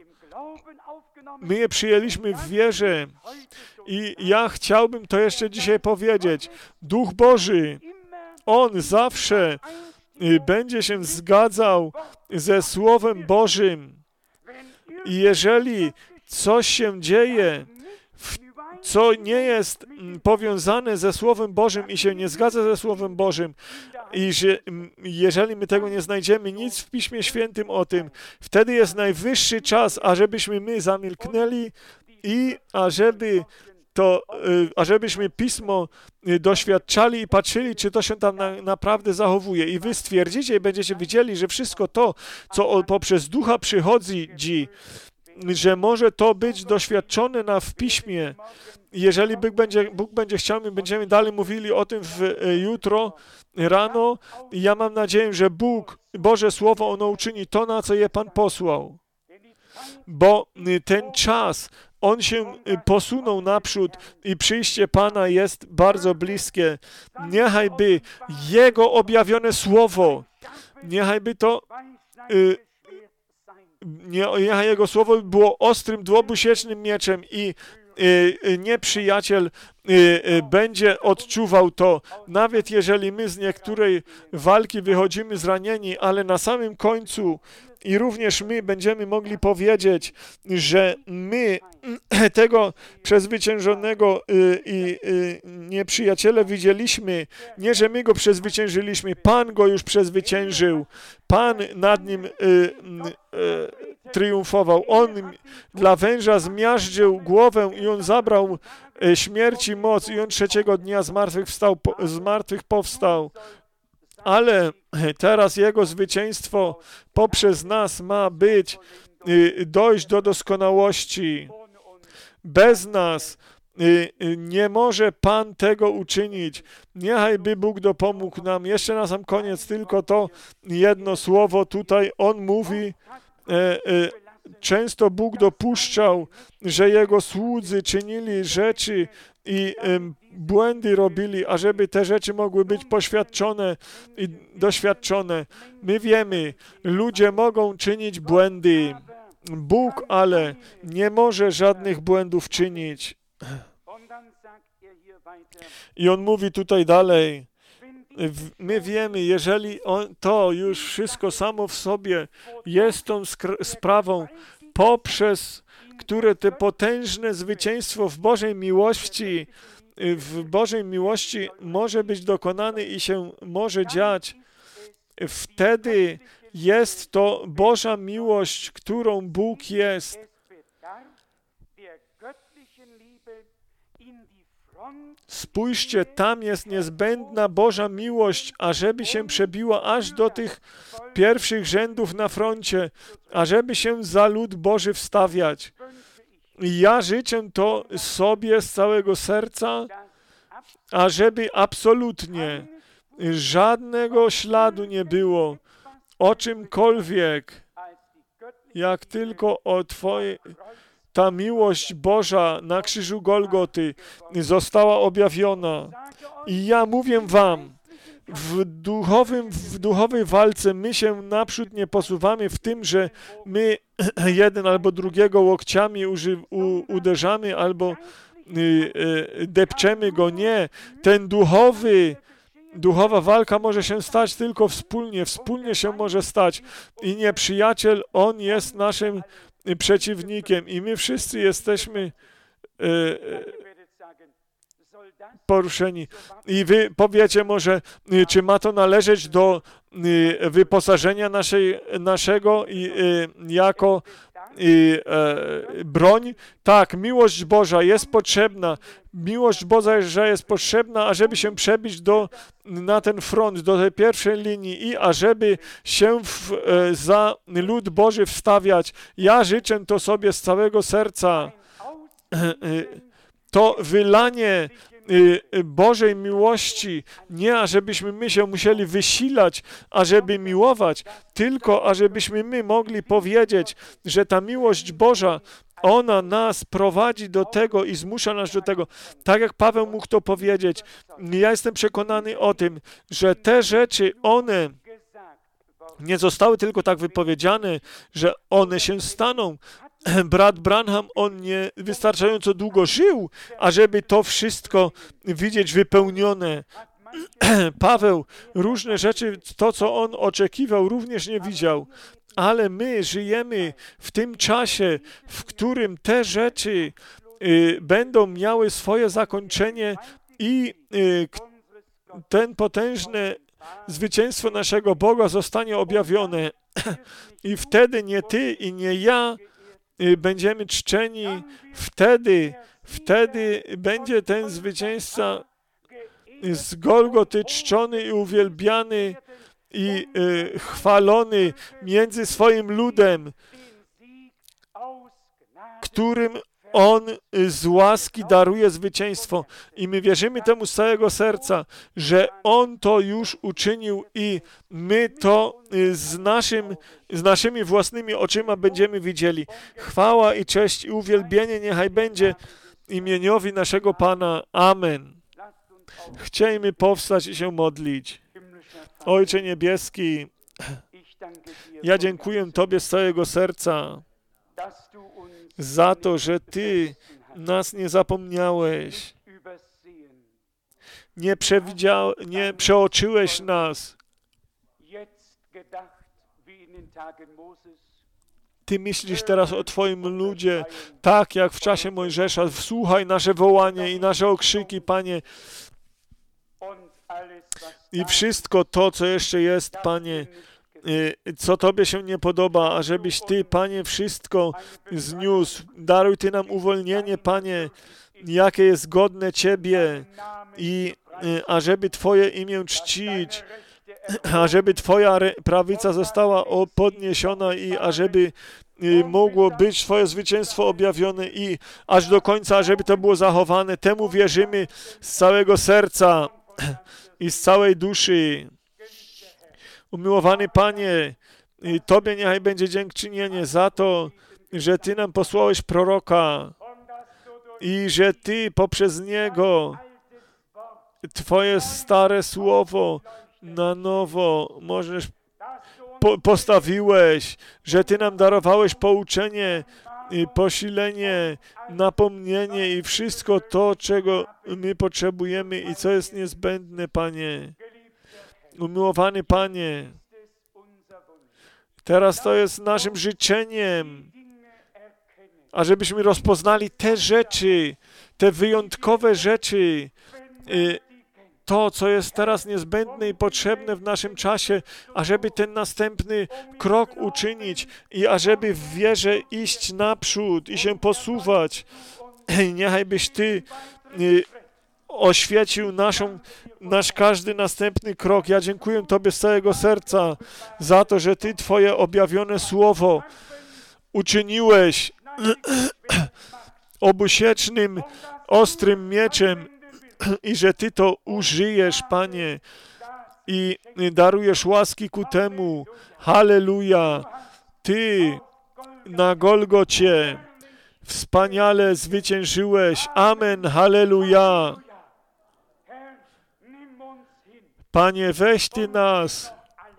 my je przyjęliśmy w wierze. I ja chciałbym to jeszcze dzisiaj powiedzieć. Duch Boży, On zawsze będzie się zgadzał ze Słowem Bożym. I jeżeli coś się dzieje, co nie jest powiązane ze Słowem Bożym i się nie zgadza ze Słowem Bożym, i że jeżeli my tego nie znajdziemy nic w Piśmie Świętym o tym, wtedy jest najwyższy czas, ażebyśmy my zamilknęli i ażeby to, ażebyśmy Pismo doświadczali i patrzyli, czy to się tam na, naprawdę zachowuje. I wy stwierdzicie i będziecie widzieli, że wszystko to, co poprzez Ducha przychodzi, że może to być doświadczone na, w Piśmie. Jeżeli Bóg będzie, Bóg będzie chciał, my będziemy dalej mówili o tym w, jutro rano. I ja mam nadzieję, że Bóg, Boże Słowo, ono uczyni to, na co je Pan posłał. Bo ten czas, on się posunął naprzód i przyjście Pana jest bardzo bliskie. Niechaj by Jego objawione Słowo, niechaj by to, y, niechaj Jego Słowo było ostrym, dwubusiecznym mieczem i y, nieprzyjaciel y, y, będzie odczuwał to, nawet jeżeli my z niektórej walki wychodzimy zranieni, ale na samym końcu i również my będziemy mogli powiedzieć, że my tego przezwyciężonego i nieprzyjaciela widzieliśmy, nie, że my go przezwyciężyliśmy, Pan go już przezwyciężył, Pan nad nim y, y, triumfował, On dla węża zmiażdżył głowę i On zabrał śmierci moc i On trzeciego dnia z martwych, wstał, z martwych powstał. ale teraz Jego zwycięstwo poprzez nas ma być, dojść do doskonałości. Bez nas nie może Pan tego uczynić. Niechaj by Bóg dopomógł nam. Jeszcze na sam koniec tylko to jedno słowo tutaj. On mówi, często Bóg dopuszczał, że Jego słudzy czynili rzeczy i błędy robili, ażeby te rzeczy mogły być poświadczone i doświadczone. My wiemy, ludzie mogą czynić błędy. Bóg ale nie może żadnych błędów czynić. I on mówi tutaj dalej, my wiemy, jeżeli on, to już wszystko samo w sobie jest tą sprawą, poprzez które te potężne zwycięstwo w Bożej miłości, w Bożej miłości może być dokonane i się może dziać, wtedy jest to Boża miłość, którą Bóg jest. Spójrzcie, tam jest niezbędna Boża miłość, ażeby się przebiła aż do tych pierwszych rzędów na froncie, ażeby się za lud Boży wstawiać. I ja życzę to sobie z całego serca, ażeby absolutnie żadnego śladu nie było o czymkolwiek, jak tylko o Twojej... Ta miłość Boża na krzyżu Golgoty została objawiona. I ja mówię wam, w, duchowym, w duchowej walce my się naprzód nie posuwamy w tym, że my jeden albo drugiego łokciami uży, u, uderzamy albo y, y, depczemy go. Nie. Ten duchowy, duchowa walka może się stać tylko wspólnie. Wspólnie się może stać. I nieprzyjaciel, on jest naszym przeciwnikiem i my wszyscy jesteśmy e, poruszeni. I wy powiecie może, czy ma to należeć do wyposażenia naszej, naszego i, jako i, e, broń? Tak, miłość Boża jest potrzebna. Miłość Boża jest potrzebna, ażeby się przebić do, na ten front, do tej pierwszej linii i ażeby się w, e, za lud Boży wstawiać. Ja życzę to sobie z całego serca. To wylanie Bożej miłości, nie ażebyśmy my się musieli wysilać, ażeby miłować, tylko ażebyśmy my mogli powiedzieć, że ta miłość Boża, ona nas prowadzi do tego i zmusza nas do tego. Tak jak Paweł mógł to powiedzieć, ja jestem przekonany o tym, że te rzeczy, one nie zostały tylko tak wypowiedziane, że one się staną. Brat Branham, on nie wystarczająco długo żył, ażeby to wszystko widzieć wypełnione. Paweł różne rzeczy, to co on oczekiwał, również nie widział. Ale my żyjemy w tym czasie, w którym te rzeczy y, będą miały swoje zakończenie i y, ten potężne zwycięstwo naszego Boga zostanie objawione. I wtedy nie ty i nie ja będziemy czczeni, wtedy, wtedy będzie ten zwycięzca z Golgoty czczony i uwielbiany i y, chwalony między swoim ludem, którym On z łaski daruje zwycięstwo. I my wierzymy temu z całego serca, że On to już uczynił i my to z, naszym, z naszymi własnymi oczyma będziemy widzieli. Chwała i cześć i uwielbienie niechaj będzie imieniowi naszego Pana. Amen. Chciejmy powstać i się modlić. Ojcze Niebieski, ja dziękuję Tobie z całego serca za to, że Ty nas nie zapomniałeś, nie przewidział, nie przeoczyłeś nas. Ty myślisz teraz o Twoim ludzie, tak jak w czasie Mojżesza. Wsłuchaj nasze wołanie i nasze okrzyki, Panie. I wszystko to, co jeszcze jest, Panie, co Tobie się nie podoba, ażebyś Ty, Panie, wszystko zniósł. Daruj Ty nam uwolnienie, Panie, jakie jest godne Ciebie i ażeby Twoje imię czcić, ażeby Twoja prawica została podniesiona i ażeby mogło być Twoje zwycięstwo objawione i aż do końca, ażeby to było zachowane. Temu wierzymy z całego serca i z całej duszy. Umiłowany Panie, Tobie niechaj będzie dziękczynienie za to, że Ty nam posłałeś proroka i że Ty poprzez niego Twoje stare słowo na nowo możesz po, postawiłeś, że Ty nam darowałeś pouczenie, posilenie, napomnienie i wszystko to, czego my potrzebujemy i co jest niezbędne, Panie. Umiłowany Panie, teraz to jest naszym życzeniem, ażebyśmy rozpoznali te rzeczy, te wyjątkowe rzeczy, to, co jest teraz niezbędne i potrzebne w naszym czasie, ażeby ten następny krok uczynić i ażeby w wierze iść naprzód i się posuwać. Niechaj byś Ty oświecił naszą, nasz każdy następny krok. Ja dziękuję Tobie z całego serca za to, że Ty Twoje objawione słowo uczyniłeś obusiecznym, ostrym mieczem i że Ty to użyjesz, Panie, i darujesz łaski ku temu. Halleluja! Ty na Golgocie wspaniale zwyciężyłeś. Amen, halleluja! Panie, weź Ty nas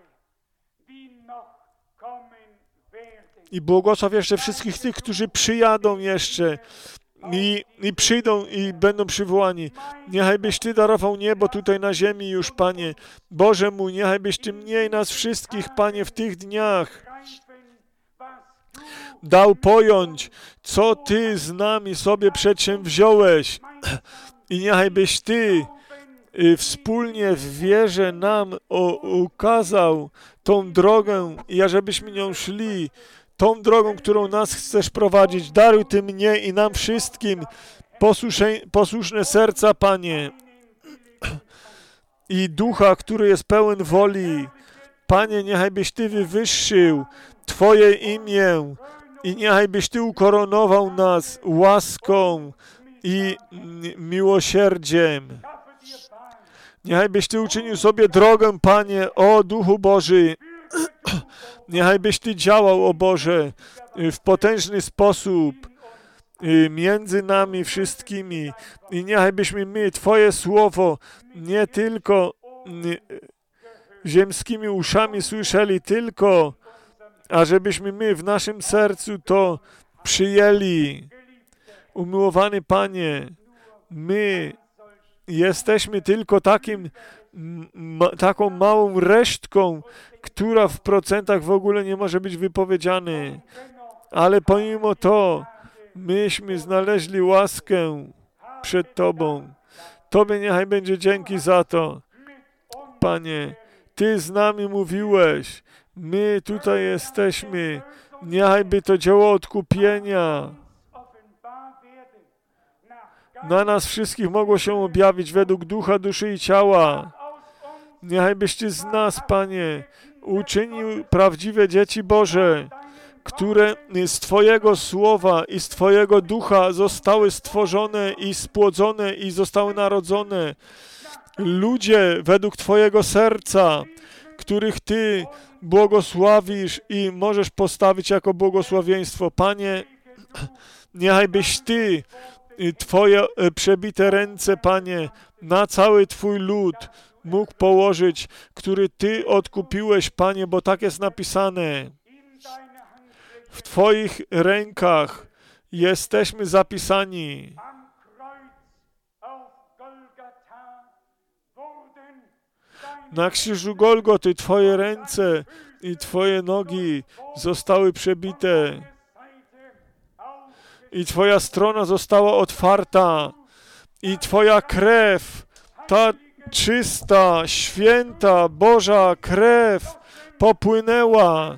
i błogosław jeszcze wszystkich tych, którzy przyjadą jeszcze i, i przyjdą i będą przywołani. Niechaj byś Ty darował niebo tutaj na ziemi już, Panie. Boże mój, niechaj byś Ty mniej nas wszystkich, Panie, w tych dniach dał pojąć, co Ty z nami sobie przedsięwziąłeś. I niechaj byś Ty y, wspólnie w wierze nam o, ukazał tą drogę i ażebyśmy nią szli, tą drogą, którą nas chcesz prowadzić. Daruj Ty mnie i nam wszystkim posłusze, posłuszne serca, Panie, i ducha, który jest pełen woli. Panie, niechaj byś Ty wywyższył Twoje imię i niechaj byś Ty ukoronował nas łaską i miłosierdziem. Niechaj byś Ty uczynił sobie drogę, Panie, o Duchu Boży. Niechaj byś Ty działał, o Boże, w potężny sposób między nami wszystkimi i niechaj byśmy my, Twoje słowo, nie tylko ziemskimi uszami słyszeli, tylko ażebyśmy my w naszym sercu to przyjęli. Umiłowany Panie, my jesteśmy tylko takim, ma, taką małą resztką, która w procentach w ogóle nie może być wypowiedziany. Ale pomimo to, myśmy znaleźli łaskę przed Tobą. Tobie niechaj będzie dzięki za to. Panie, Ty z nami mówiłeś, my tutaj jesteśmy. Niechaj by to dzieło odkupienia na nas wszystkich mogło się objawić według ducha, duszy i ciała. Niechaj byś Ty z nas, Panie, uczynił prawdziwe dzieci Boże, które z Twojego słowa i z Twojego ducha zostały stworzone i spłodzone i zostały narodzone. Ludzie według Twojego serca, których Ty błogosławisz i możesz postawić jako błogosławieństwo. Panie, niechaj byś Ty Twoje przebite ręce, Panie, na cały Twój lud mógł położyć, który Ty odkupiłeś, Panie, bo tak jest napisane. W Twoich rękach jesteśmy zapisani. Na krzyżu Golgoty Twoje ręce i Twoje nogi zostały przebite. I Twoja strona została otwarta. I Twoja krew, ta czysta, święta, Boża krew popłynęła,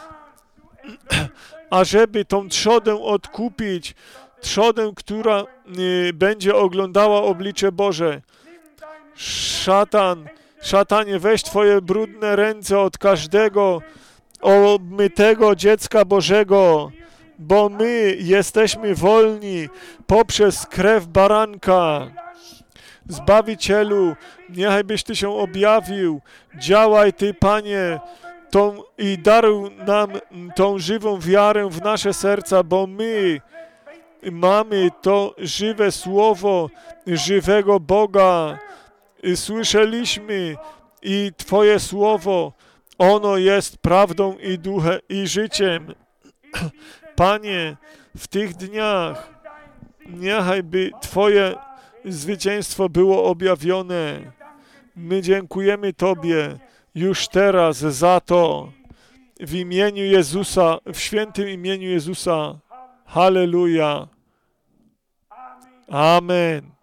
ażeby tą trzodę odkupić, trzodę, która y, będzie oglądała oblicze Boże. Szatan Szatanie, weź Twoje brudne ręce od każdego obmytego dziecka Bożego, bo my jesteśmy wolni poprzez krew baranka. Zbawicielu, niechaj byś Ty się objawił. Działaj Ty, Panie, tą, i daruj nam tą żywą wiarę w nasze serca, bo my mamy to żywe słowo żywego Boga. Słyszeliśmy i Twoje słowo, ono jest prawdą i duchem i życiem. Panie, w tych dniach niechaj by Twoje zwycięstwo było objawione. My dziękujemy Tobie już teraz za to. W imieniu Jezusa, w świętym imieniu Jezusa. Halleluja. Amen.